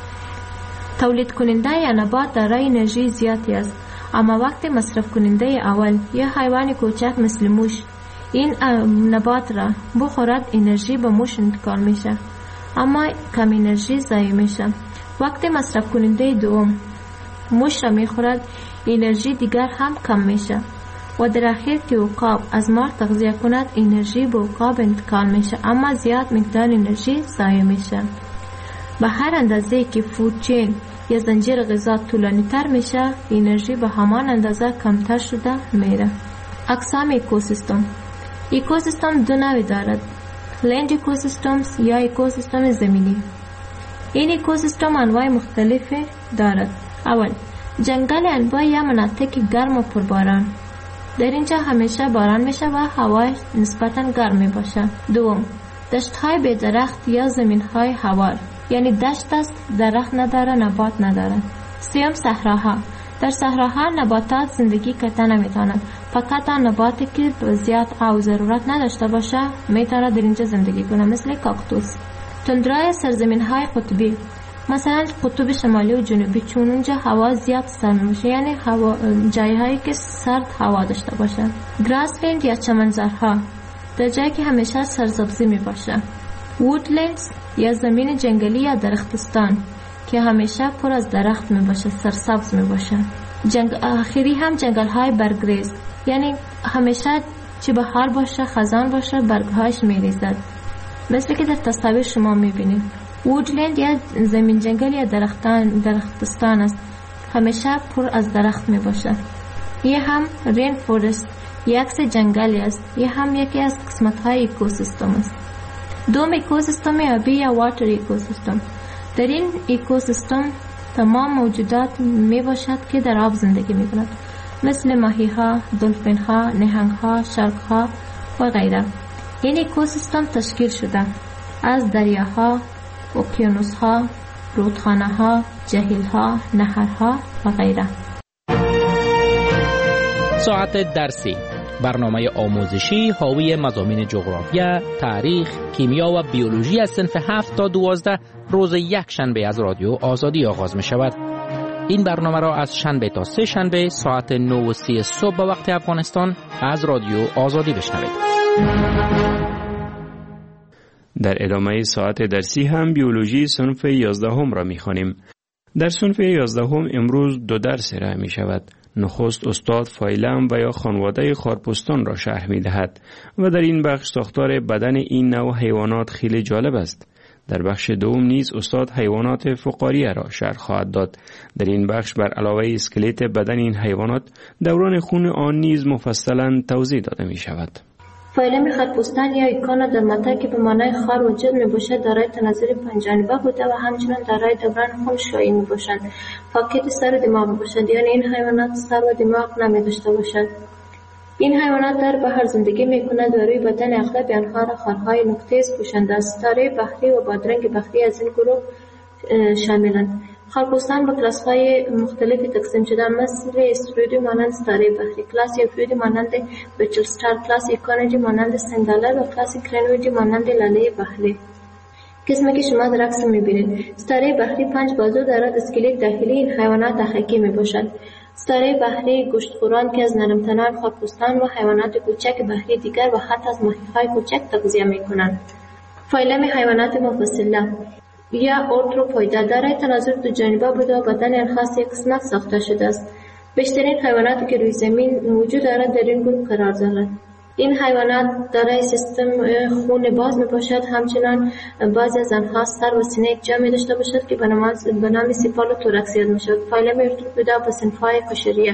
تولید کننده یا نبات دارای انرژی زیادی است، اما وقتی مصرف کننده اول یا حیوان کوچک مثل موش این نبات را بخورد انرژی به موش انتقال میشه اما کم انرژی ضایع میشه. وقتی مصرف کننده دوم موش را میخورد انرژی دیگر هم کم میشه و در اخیر که عقاب از مار تغذیه کند انرژی به عقاب انتقال میشه اما زیاد مقدار انرژی ضایع میشه. به هر اندازه که فود چین یا زنجیر غذا طولانی تر میشه انرژی به همان اندازه کمتر شده میره. اقسام اکوسیستم. اکوسیستم دو نوع دارد، لند اکوسیستمز یا اکوسیستم زمینی. این اکوسیستم انواع مختلفی دارد. اول جنگل انواع یا مناطق گرم و پرباران، در اینجا همیشه باران میشه و هوای نسبتا گرم می باشه. دوم دشت های بی درخت یا زمین های هوار، یعنی دشت است درخت نداره نبات نداره. سوم صحراها، در صحراها نباتات زندگی کردن نمیتونند، فقط آن نباتی که زیاد آب ضرورت نداشته باشه میتونه در اینجا زندگی کنه مثل کاکتوس. تندرای سرزمین های قطبی، مثلا قطب شمالی و جنوبی، چون اونجا هوا زیاد سرد میشه یعنی جایی هایی که سرد هوا داشته باشه. گراسلند یا چمنزارها، در جایی که همیشه سرسبزی می باشه. وودلندز یا زمین جنگلی یا درختستان که همیشه پر از درخت می باشه، سرسبز می باشه. آخری هم جنگل های برگریز، یعنی همیشه چه بهار باشه خزان باشه برگهایش می ریزد، مثل که در تصاویر شما می بینید. وودلند یا زمین جنگل یا درختستان است، همیشه پر از درخت می باشه. یه هم رین فورست یا عکس جنگلی است، یه هم یکی از قسمت های اکوسیستم است. دوم اکوسیستم آبی یا واتر اکوسیستم. در این اکوسیستم تمام موجودات می باشد که در آب زندگی می کند، مثل ماهی ها، دلفین ها، نهنگ ها، شارک ها و غیره. این اکوسیستم تشکیل شده از دریاها، اقیانوس ها، رودخانه ها، جهیل ها، نهرها و غیره.
ساعت درسی، برنامه آموزشی حاوی مضامین جغرافیا، تاریخ، کیمیا و بیولوژی از صنف 7 تا 12 روز یک شنبه از رادیو آزادی آغاز می شود. این برنامه را از شنبه تا سه شنبه ساعت 9:30 صبح به وقت افغانستان از رادیو آزادی بشنوید.
در ادامه ساعت درسی هم بیولوژی صنف 11 را می خوانیم. در صنف 11 امروز 2 درس ارائه می شود. نخست استاد فایلم و یا خانواده خارپستان را شرح می دهد و در این بخش ساختار بدن این نوع حیوانات خیلی جالب است. در بخش دوم نیز استاد حیوانات فقاریه را شرح خواهد داد. در این بخش بر علاوه اسکلت بدن این حیوانات دوران خون آن نیز مفصلا توضیح داده می شود.
فایلم خارپستان یا ایکانا در متن که به معنای خار وجود می باشد دارای تناظر 5 جانبه بوده و همچنان دارای دوران خون شایی می باشد. فقط سر و دماغ می باشد، یعنی این حیوانات سر و دماغ نمی داشته باشد. این حیوانات در بحر زندگی می کند و روی بدن اغلب آنها را خارهای نقطه‌ای پوشانده است. ستاره بحری و بادرنگ بحری از این گروه شاملند. خارپستان به کلاس‌های مختلفی تقسیم شده، مثل استرویدی مانند ستاره بحری، کلاس یوفیدی مانند بچل ستار، کلاس ایکانوجی مانند سنگالر و کلاس کرنوجی مانند لاله بحری. قسمی که شما در عکس می‌بینید. ستاره بحری 5 بازو دارد. اسکلت داخلی این حیوانات اخکی میباشد. ستاره بحری گوشتخوران که از نرمتنان خارپستان و حیوانات کوچک بحری دیگر و حتی از ماهی‌های کوچک تغذیه می‌کنند. فایلم حیوانات مفصله یا ارتروپویدا دارای تناظر 2 جانبه بوده و بدن آنها 3 قسمت ساخته شده است. بیشترین حیواناتی که روی زمین وجود دارد در این گروه قرار دارند. این حیوانات دارای سیستم خون باز می باشد. همچنان بعضی از آنها سر و سینه یک جا می داشته باشد که به نام سیپال و توراکس یاد می شود. فایلم ارتروپویدا به صنف‌های قشریه،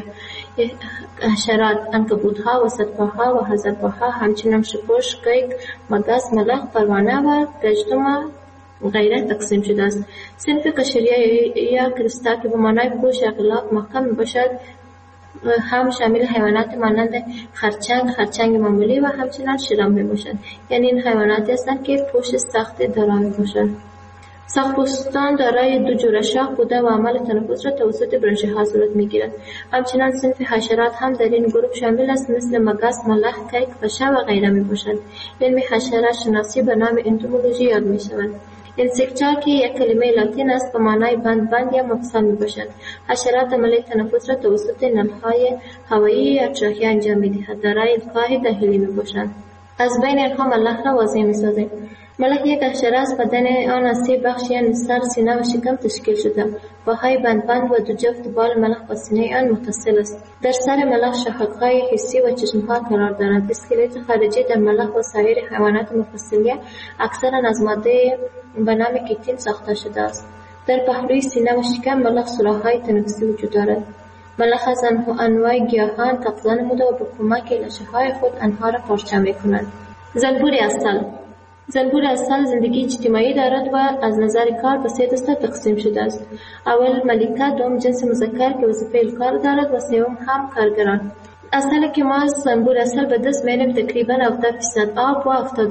حشرات، عنکبوت‌ها، وسطپاها و هزارپاها، همچنان شپش، قیق، مگس، ملخ، پروانه و گژدم غیره تقسیم شده است. صنف قشریه یا کرستا که به معنای پوش اغلاق محکم می باشد هم شامل حیوانات مانند خرچنگ معمولی و همچنان شرم می باشد. یعنی این حیواناتی هستند که پوش سخت دارا می باشد. ساق‌پوستان دارای دو جور شاخ بوده و عمل تنفس را توسط برانشی‌ها صورت می‌گیرد. همچنین صنف حشرات هم در این گروه شامل است، مثل مگس، ملخ، کیک، پشه و غیره میباشند. علم حشره شناسی به نام انتومولوژی یاد می‌شود. انسکتا که یک کلمه لاتین است به معنای بند یا مفصل میباشد. حشرات عمل تنفس را توسط نل‌های هوایی یا تراخه انجام می‌دهد. دارای القاح داخلی میباشند. از بین آنها ملخ را واضح می‌سازیم. ملخ یک حشره است. بدن آن از 3 بخش یعنی سر، سینه و شکم تشکیل شده. پاهای بند و 2 جفت بال ملخ با سینه آن متصل است. در سر ملخ شاخک‌های حسی و چشم‌ها قرار دارند. اسکلت خارجی در ملخ و سایر حیوانات مفصلیه اکثرا از ماده به نام کیتین ساخته شده است. در پهلوی سینه و شکم ملخ سوراخ‌های تنفسی وجود دارد. ملخ از انواع گیاهان تغذیه نموده و به کمک لاشه‌های خود آنها را پارچه می‌کند. زنبور عسل. زنبور عسل زندگی اجتماعی دارد و از نظر کار به 3 دسته تقسیم شده است. اول ملکه، دوم جنس مذکر که وظیفه الکار دارد و سوم هم کارگران. عسل که ما از زنبور عسل به دست می‌آوریم تقریباً 70% آب و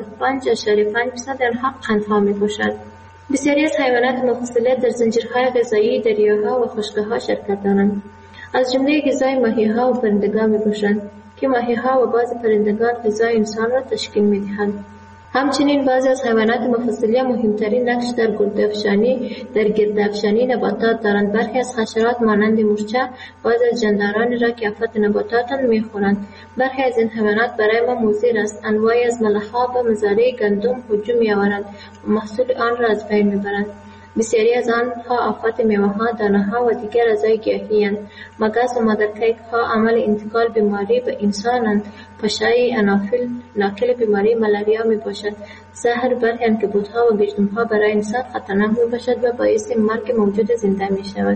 75.5% آنها قندها می‌باشد. بسیاری از حیوانات مفصلیه در زنجیرهای غذایی دریاها و خشک‌ها شرکت دارند. از جمله غذای ماهی‌ها و پرندگان می‌باشند که ماهی‌ها و بعضی پرندگان غذای انسان را تشکیل می‌دهند. همچنین بعضی از حیوانات مفصلیه مهمترین نقش در گردافشانی نباتات دارند. برخی از حشرات مانند مورچه بعضی از جاندارانی را که آفت نباتات می‌خورند. برخی از این حیوانات برای ما مضر است. انواعی از ملخ‌ها به مزارع گندم هجوم می‌آورند و محصول آن را از بین می‌برند. بسیاری از آنها آفت میوه‌ها، دانه‌ها و دیگر اعضای گیاهی‌اند. مگس و مادرکیک‌ها عامل انتقال بیماری به انسان‌اند. پشه انافیل ناقل بیماری ملاریا میباشد. زهر برخی عنکبوت‌ها و گژده‌ها برای انسان خطرناک میباشد و باعث مرگ موجود زنده میشود.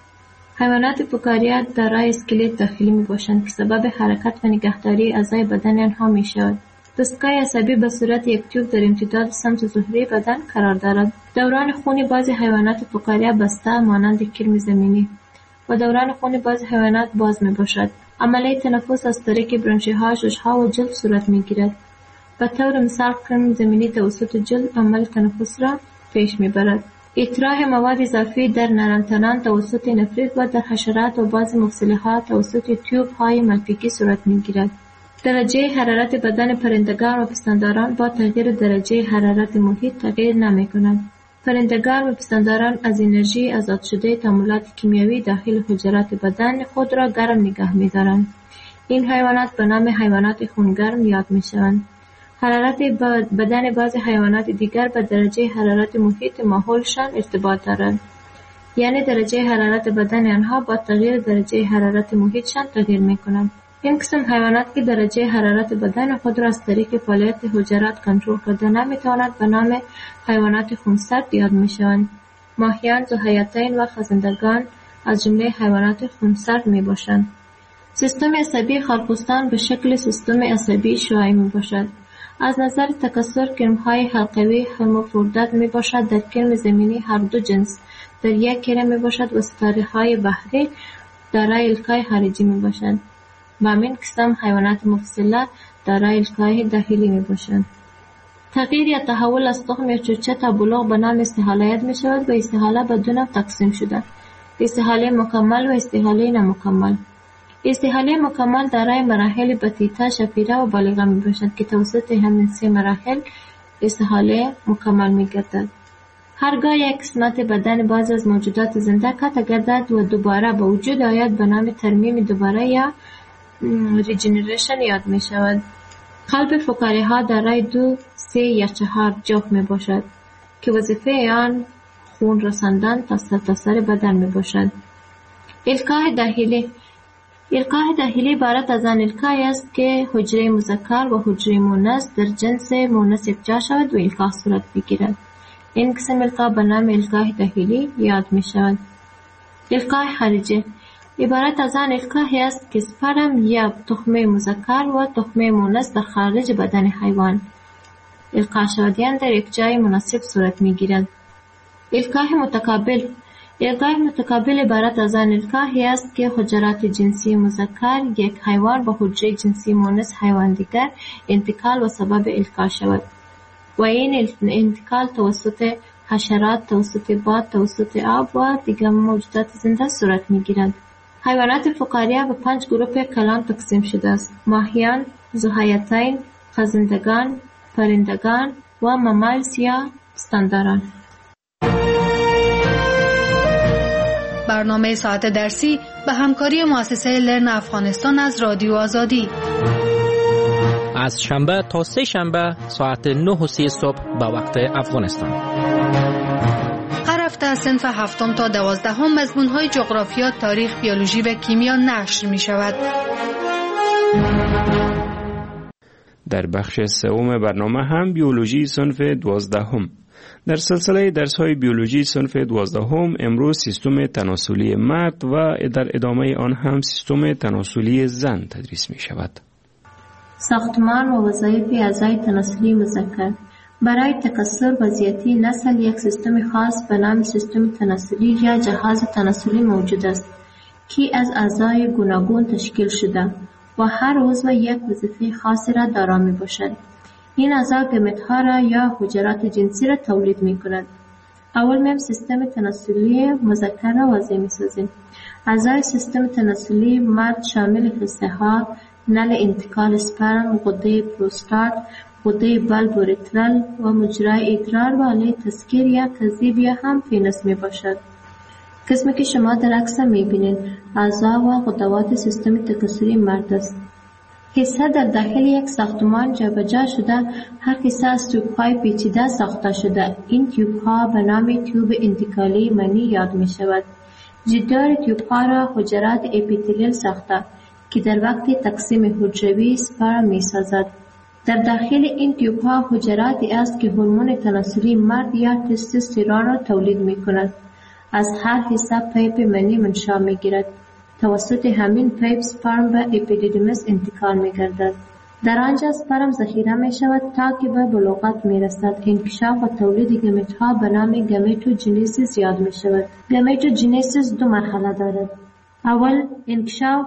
حیوانات فکاریه دارای اسکلت داخلی میباشند که سبب حرکت و نگهداری اعضای بدن آنها میشود. دستگاه عصبی به صورت یک تیوب در امتداد سمت ظهری بدن قرار دارد. دوران خون بعضی حیوانات فکاریه بسته مانند کرم زمینی و دوران خون بعضی حیوانات باز میباشد. عملیه تنفس از طریق برانشی‌ها، شش‌ها و جلد صورت میگیرد. به طور مثال کرم زمینی توسط جلد عمل تنفس را پیش میبرد. اطراح مواد اضافی در نرم‌تنان توسط نفریت و در حشرات و بعضی مفصلی‌ها توسط تیوب‌های ملفیکی صورت میگیرد. درجه حرارت بدن پرندگان و پستانداران با تغییر درجه حرارت محیط تغییر نمی‌کند. پرندگان و پستانداران از انرژی آزاد شده تعاملات کیمیایی داخل حجرات بدن خود را گرم نگه می‌دارند. این حیوانات به نام حیوانات خونگرم یاد می‌شوند. حرارت بدن بعضی حیوانات دیگر به درجه حرارت محیط ماحولشان ارتباط دارد. یعنی درجه حرارت بدن آنها با تغییر درجه حرارت محیطشان تغییر می‌کند. این قسم حیوانات که درجه حرارت بدن خود را از طریق فعالیت حجرات کنترل کرده نمی‌توانند به نام حیوانات خونسرد یاد می‌شوند. ماهیان، ذوحیاتین و خزندگان از جمله حیوانات خونسرد میباشند. سیستم عصبی خارپوستان به شکل سیستم عصبی شعاعی میباشد. از نظر تکثر کرم‌های حلقوی هموفردت میباشد. در کرم زمینی هر دو جنس در یک کرم میباشد و ستاره‌های بحری دارای القای خارجی میباشند. و همین قسم حیوانات مفصله دارای القای داخلی میباشند. تغییر یا تحول از تخم یا چوچه تا بلوغ به نام استحاله یاد می شود و استحاله به دو نوع تقسیم شده: استحاله مکمل و استحاله نامکمل. استحاله مکمل دارای مراحل بطیطه، شفیره و بالغه می باشد که توسط همین 3 مراحل استحاله مکمل می گردد. هرگاه یک قسمت بدن بعضی از موجودات زنده قطع گردد و دوباره به وجود آید به نام ترمیم دوباره یا ریجنریشن یاد می شود. قلب فکاری ها دارای 2، 3 یا 4 جوف می باشد که وظیفه آن خون رساندن تا سرتاسر بدن می باشد. القاح داخلی. القاح داخلی عبارت از آن القای است که حجره مذکر و حجره مؤنث در جنس مؤنث یکجا شود و القاح صورت بگیرد. این قسم القاح به نام القاح داخلی یاد می شود. القاح خارجی عبارت از آن القاحی است که سپرم یا تخمه مذکر و تخمه مؤنث در خارج بدن حیوان القاح شدن در یک جای مناسب صورت می گیرد. القاح متقابل. القاح متقابل عبارت از آن القاحی است که حجرات جنسی مذکر یک حیوان با حجره جنسی مؤنث حیوان دیگر انتقال و سبب القاح شود و این انتقال توسط حشرات توسط باد، توسط آب و دیگر موجودات زنده صورت میگیرند. حیوانات فقاریه به 5 گروه کلان تقسیم شده است: ماهیان، ذوحیاتین، خزندگان، پرندگان و ممالس یا استانداران.
برنامه ساعت درسی به همکاری مؤسسه لرن افغانستان از رادیو آزادی
از شنبه تا سه شنبه ساعت 9:30 صبح به وقت افغانستان.
هر هفته از صنف 7 تا 12 مضمون‌های جغرافیا، تاریخ، بیولوژی و کیمیا نشر می شود.
در بخش سوم برنامه هم بیولوژی صنف 12. در سلسله درس‌های بیولوژی صنف 12 امروز سیستم تناسلی مرد و در ادامه آن هم سیستم تناسلی زن تدریس می شود.
ساختمان و وظایف اعضای تناسلی مذکر. برای تکثر و زیاتی نسل یک سیستم خاص به نام سیستم تناسلی یا جهاز تناسلی موجود است که از اعضای گوناگون تشکیل شده و هر عضو یک وظیفه خاصی را دارا می باشد. این اعضا گمت‌ها را یا حجرات جنسی را تولید می کند. اول میم سیستم تناسلی مذکر را واضح می سازیم. اعضای سیستم تناسلی مرد شامل حصه ها، نل انتقال اسپرم، غده پروستات، غده بلب اوریترال و مجرای ادرار و آله تسکیر یا تذیب یا هم پینس می باشد. قسمی که شما در عکس می بینید اعضا و غدوات سیستم تکثری مرد است. حصه در داخل یک ساختمان جابجا شده، هر حصه از تیوب‌های پیچیده ساخته شده. این تیوب‌ها به نام تیوب انتقالی منی یاد می شود. جدار تیوب‌ها را حجرات اپیتلیل ساخته که در وقت تقسیم حجروی سپرم می سازد. در داخل این تیوب‌ها حجراتی است که هورمون تناسلی مرد یا تستوسترون را تولید می کند. از هر حصه پیپ منی منشأ می گیرد. توسط همین پیپ سپرم به اپیدیدیمس انتقال می گردد. در آنجا سپرم ذخیره می شود تا که به بلوغت می رسد. انکشاف و تولید گمیت ها به نام گمیتوجنیسیس یاد می شود. گمیتوجنیسیس 2 مرحله دارد. اول انکشاف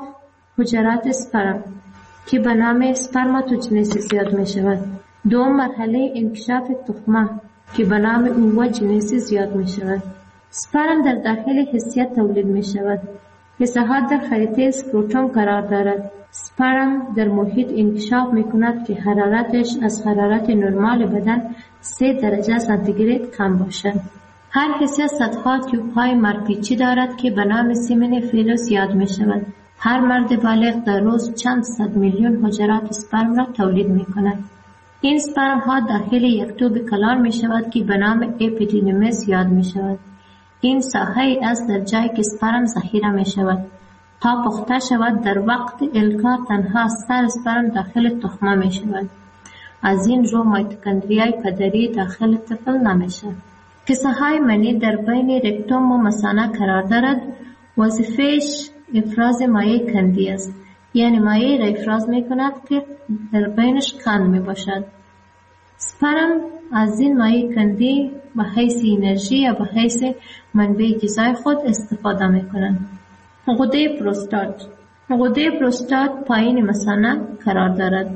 حجرات سپرم که به نام سپرماتوجنیسیس یاد می شود. دوم مرحله انکشاف تخمه که به نام اووجنیسیس یاد می شود. سپرم در داخل حسیه تولید می شود. حصه ها در خریطه اسکروتوم قرار دارد. سپرم در محیط انکشاف می کند که حرارتش از حرارت نرمال بدن 3 درجه سانتیگراد کم باشد. هر حصه صدها تیوب های مرپیچی دارد که به نام سیمن فیلوس یاد می شود. هر مرد بالغ در روز چند صد میلیون حجرات سپرم را تولید می کند. این سپرم ها داخل یک توب کلان می شود که به نام اپیدیدیمس یاد می شود. این ساحه است در جایی که سپرم ذخیره می شود. تا پخته شود در وقت القا تنها سر سپرم داخل تخمه می شود. از این رو مایتوکندریای پدری داخل طفل نمی شود. حصه های منی در بین رکتوم و مثانه قرار دارد. وظیفه‌اش افراز مایع کندی است. یعنی مایع را افراز می کند که در بینش کند می باشد. سپرم از این مایع کندی به حیث انرژی یا به حیث منبع غذای خود استفاده می کنند. غده پروستات. غده پروستات پایین مثانه قرار دارد.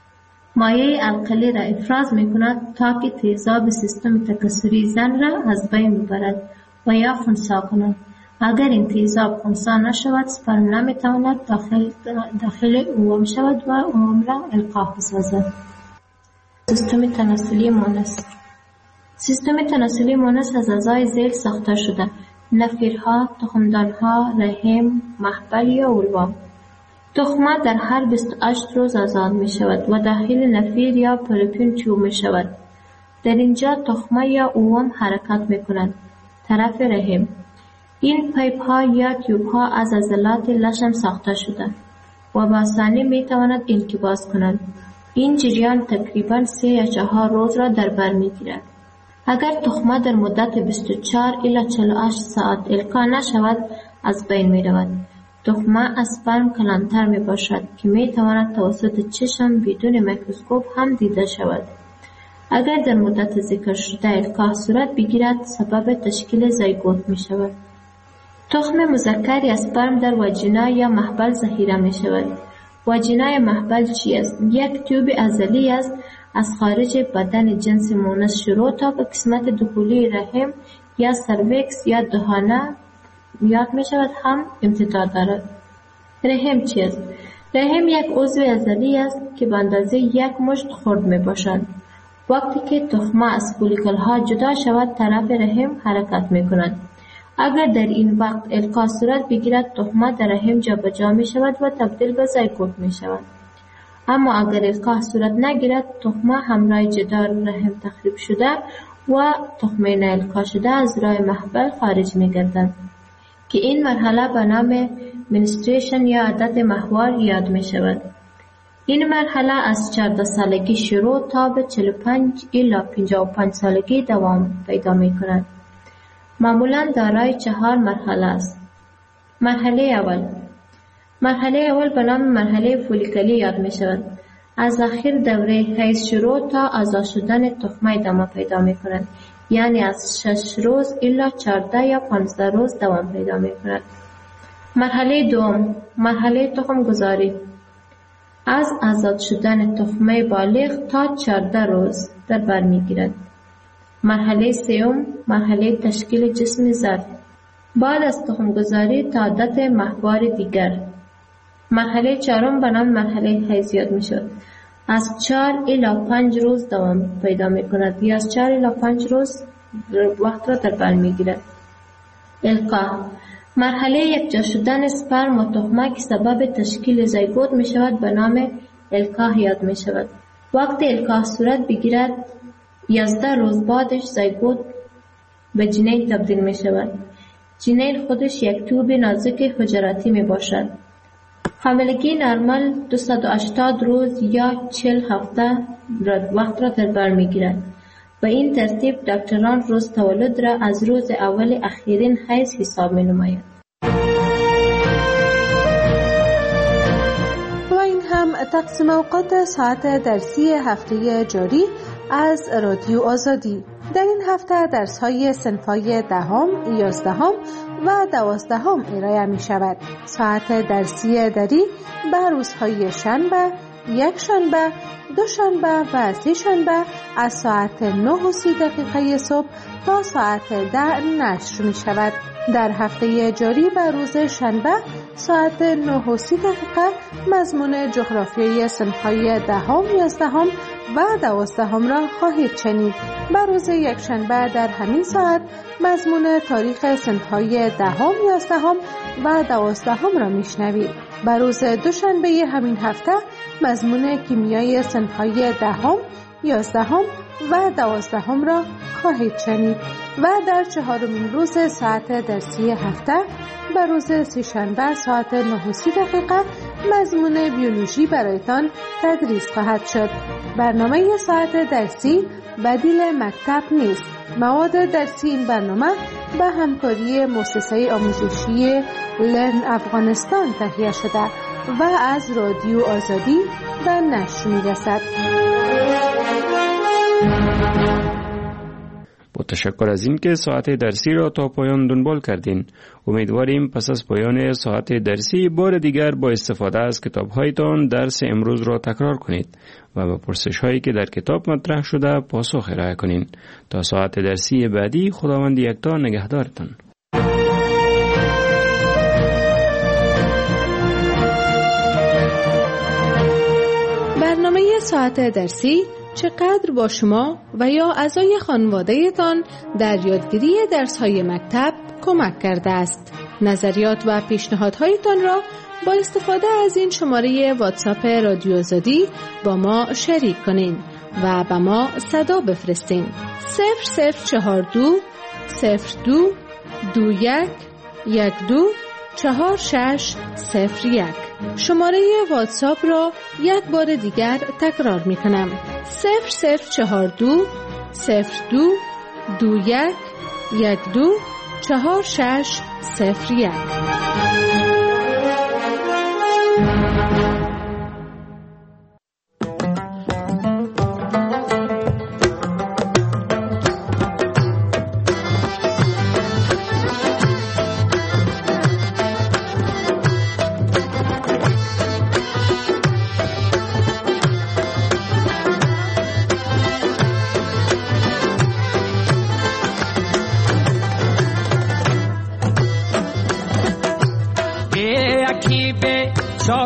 مایع القلی را افراز می کند تا که تیزاب سیستم تکثری زن را از بین ببرد و یا خنثی کند. اگر این تیزاب خنثی نشود سپرم نمی تواند داخل اوم شود و اوم را القاح بسازد. سیستم تناسلی مونس. سیستم تناسلی مونس از اعضای ذیل ساخته شده: نفیرها، تخمدانها، رحم، محبل یا اولوا. تخمه در هر 28 روز آزاد می شود و داخل نفیر یا پروپین چوب می شود. در اینجا تخمه یا اوم حرکت می کنند. طرف رحم. این پیپ ها یا تیوب ها از عضلات لشم ساخته شده و با آسانی می تواند انقباض کنند. این جریان تقریباً 3 یا 4 روز را در بر می گیرد. اگر تخمه در مدت 24 الی 48 ساعت القا نشود از بین می رود. تخمه از سپرم کلانتر می باشد که می تواند توسط چشم بدون میکروسکوپ هم دیده شود. اگر در مدت ذکر شده القا صورت بگیرد سبب تشکیل زیگوت می شود. تخم مذکر یا سپرم در واژینا یا محبل ذخیره می شود. واژینا یا محبل چی است؟ یک تیوب عضلی است از خارج بدن جنس مونس شروع تا به قسمت دخولی رحم یا سرویکس یا دهانه یاد می شود هم امتداد دارد. رحم چیست؟ رحم یک عضو عضلی است که به اندازه یک مشت خرد می باشد. وقتی که تخمه از فولیکل ها جدا شود طرف رحم حرکت می کند. اگر در این وقت القاء صورت بگیرد تخمه در رحم جابجا می شود و تبدیل به زایگوت می شود. اما اگر القاء صورت نگیرد تخمه همراه جدار رحم تخریب شده و تخمه نالقاء شده از راه محبل خارج می گردد که این مرحله به نام منستریشن یا عادت ماهوار یاد می شود. این مرحله از 14 سالگی شروع تا به 45 الی 55 سالگی دوام پیدا می کند. معمولا دارای 4 مرحله است. مرحله اول به نام مرحله فولیکلی یاد می شود. از آخر دوره حیض شروع تا آزاد شدن تخمه ادامه پیدا می کند. یعنی از 6 روز الی 14 یا 15 روز دوام پیدا می کند. مرحله دوم، مرحله تخم گذاری. از آزاد شدن تخمه بالغ تا 14 روز در بر می گیرد. مرحله سوم، مرحله تشکیل جسم زرد. بعد از تخم گذاری تا عادت ماهوار دیگر. مرحله چهارم به نام مرحله حیض یاد می شود. از 4 الی 5 روز دوام پیدا می کند یا از 4 الی 5 روز وقت را در بر می گیرد. القاء، مرحله یکجا شدن اسپرم و تخمه که سبب تشکیل زایگوت می شود به نام القاء یاد می شود. وقتی القاء صورت بگیرد 11 روز بعدش زایگوت به جنین تبدیل می شود. جنین خودش یک توب نازک حجراتی می باشد. حاملگی نرمال 280 روز یا 40 هفته وقت را در بر می گیرد. به این ترتیب دکتران روز تولد را از روز اول اخیرین حیض حساب می نماید.
و این هم تقسیم اوقات ساعت درسی هفته جاری از رادیو آزادی. در این هفته درس‌های صنف‌های 10، 11 و 12 ارائه می شود. ساعت درسی دری به روزهای شنبه، یک شنبه، دو شنبه و سه شنبه از ساعت 9:30 صبح تا ساعت 10 نشر می شود. در هفته جاری به روز شنبه ساعت 9:30 مضمون جغرافیای صنف‌های 10، 11 و 12 را خواهید شنید. به روز یک شنبه در همین ساعت مضمون تاریخ صنف‌های 10، 11 و 12 را میشنوید. به روز دوشنبه همین هفته مضمون کیمیای صنف‌های 10، 11 و 12 را خواهید شنید و در 4مین روز ساعت درسی هفته به روز سه‌شنبه ساعت 9:30 مضمون بیولوژی برایتان تدریس خواهد شد. برنامه ساعت درسی بدیل مکتب نیست. مواد درسی این برنامه به همکاری مؤسسه آموزشی لرن افغانستان تهیه شده و از رادیو آزادی به نشر می‌رسد.
با تشکر از این که ساعت درسی را تا پایان دنبال کردین. امیدواریم پس از پایان ساعت درسی بار دیگر با استفاده از کتاب‌هایتان درس امروز را تکرار کنید و به پرسش‌هایی که در کتاب مطرح شده پاسخ ارائه کنین. تا ساعت درسی بعدی خداوند یکتا نگهدارتان.
برنامه ساعت درسی چقدر با شما و یا اعضای خانواده‌تان در یادگیری درس‌های مکتب کمک کرده است. نظریات و پیشنهادهایتان را با استفاده از این شماره واتساپ رادیو آزادی با ما شریک کنین و به ما صدا بفرستین. 0042 02 21 12 4601. شماره واتساپ را یک بار دیگر تکرار می کنم. 0042 02 21 12 4601.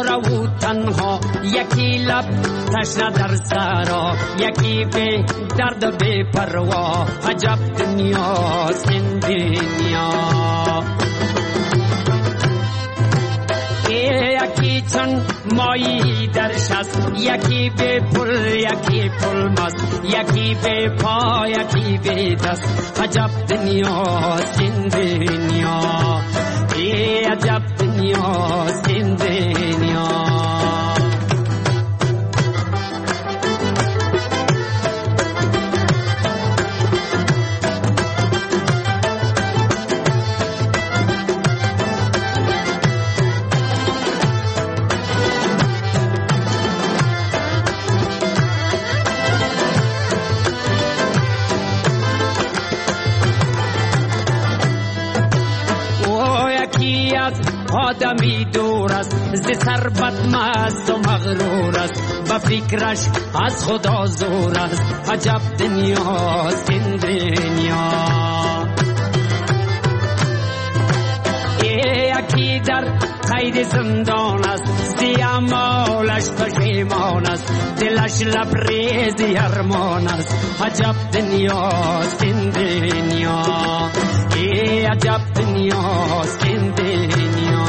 تنها و تنها، یکی لب تشنه در سرا، یکی به درد و به پروا. عجب دنیاست این دنیا، یکی چون مایی در شست، یکی به پل یکی پل مست، یکی به پا یکی به دست. عجب دنیاست این دنیا، عجب دنیاست این دنیا. آدمی دور است ز ثروت مست و مغرور است، با فکرش از خدا زور است. عجب دنیاست این دنیا، یکی در قید زندان است، زی اعمالش پشیمان است، دلش لبریز ارمان است. عجب دنیاست این دنیا، عجب دنیاست این دنیا.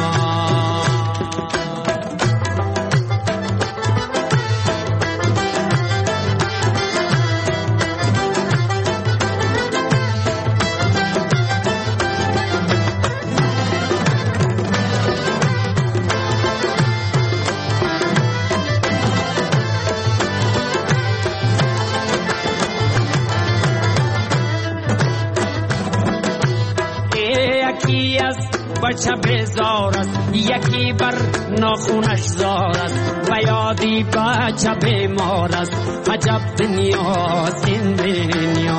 بچه بیزار است، یکی بر ناخونش زار است، و یادی بچه بیمار است. عجب دنیاست این دنیا،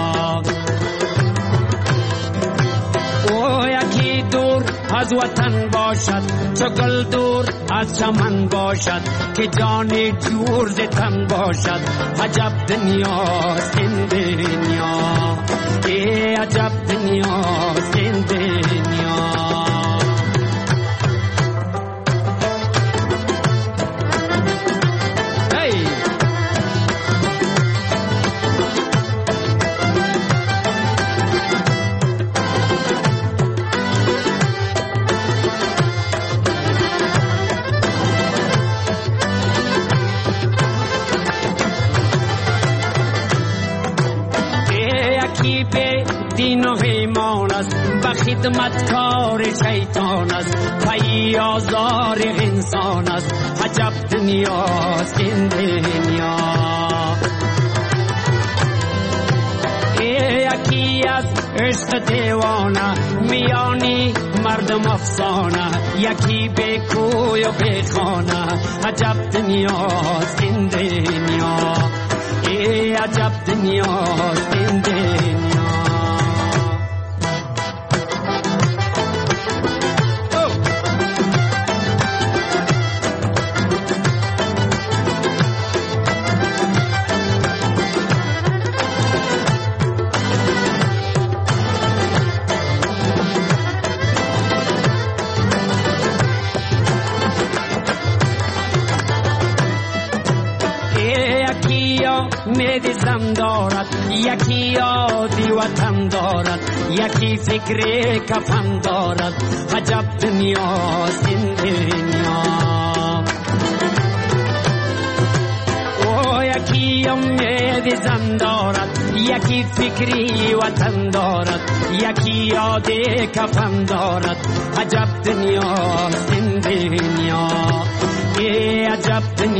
او یکی دور از وطن باشد، چو گل دور از چمن باشد، که جانی جور ز تن باشد. عجب دنیاست این دنیا، عجب دنیاست این دنیا. دین و ایمان است، و خدمتکار شیطان است، پی آزار انسان است. عجب دنیاست این دنیا، یکی از عشق دیوانه، میانی مردم افسانه، یکی به کوی و به خانه. عجب دنیاست این دنیا، عجب دنیاست این دنیا. امید زن دارد، یکی یادی وطن دارد، یکی فکر کفن دارد. عجب دنیاست این دنیا، او یکی امید زن دارد، یکی فکری وطن دارد، یکی یادی کفن دارد. عجب دنیاست این دنیا، عجب دنیا.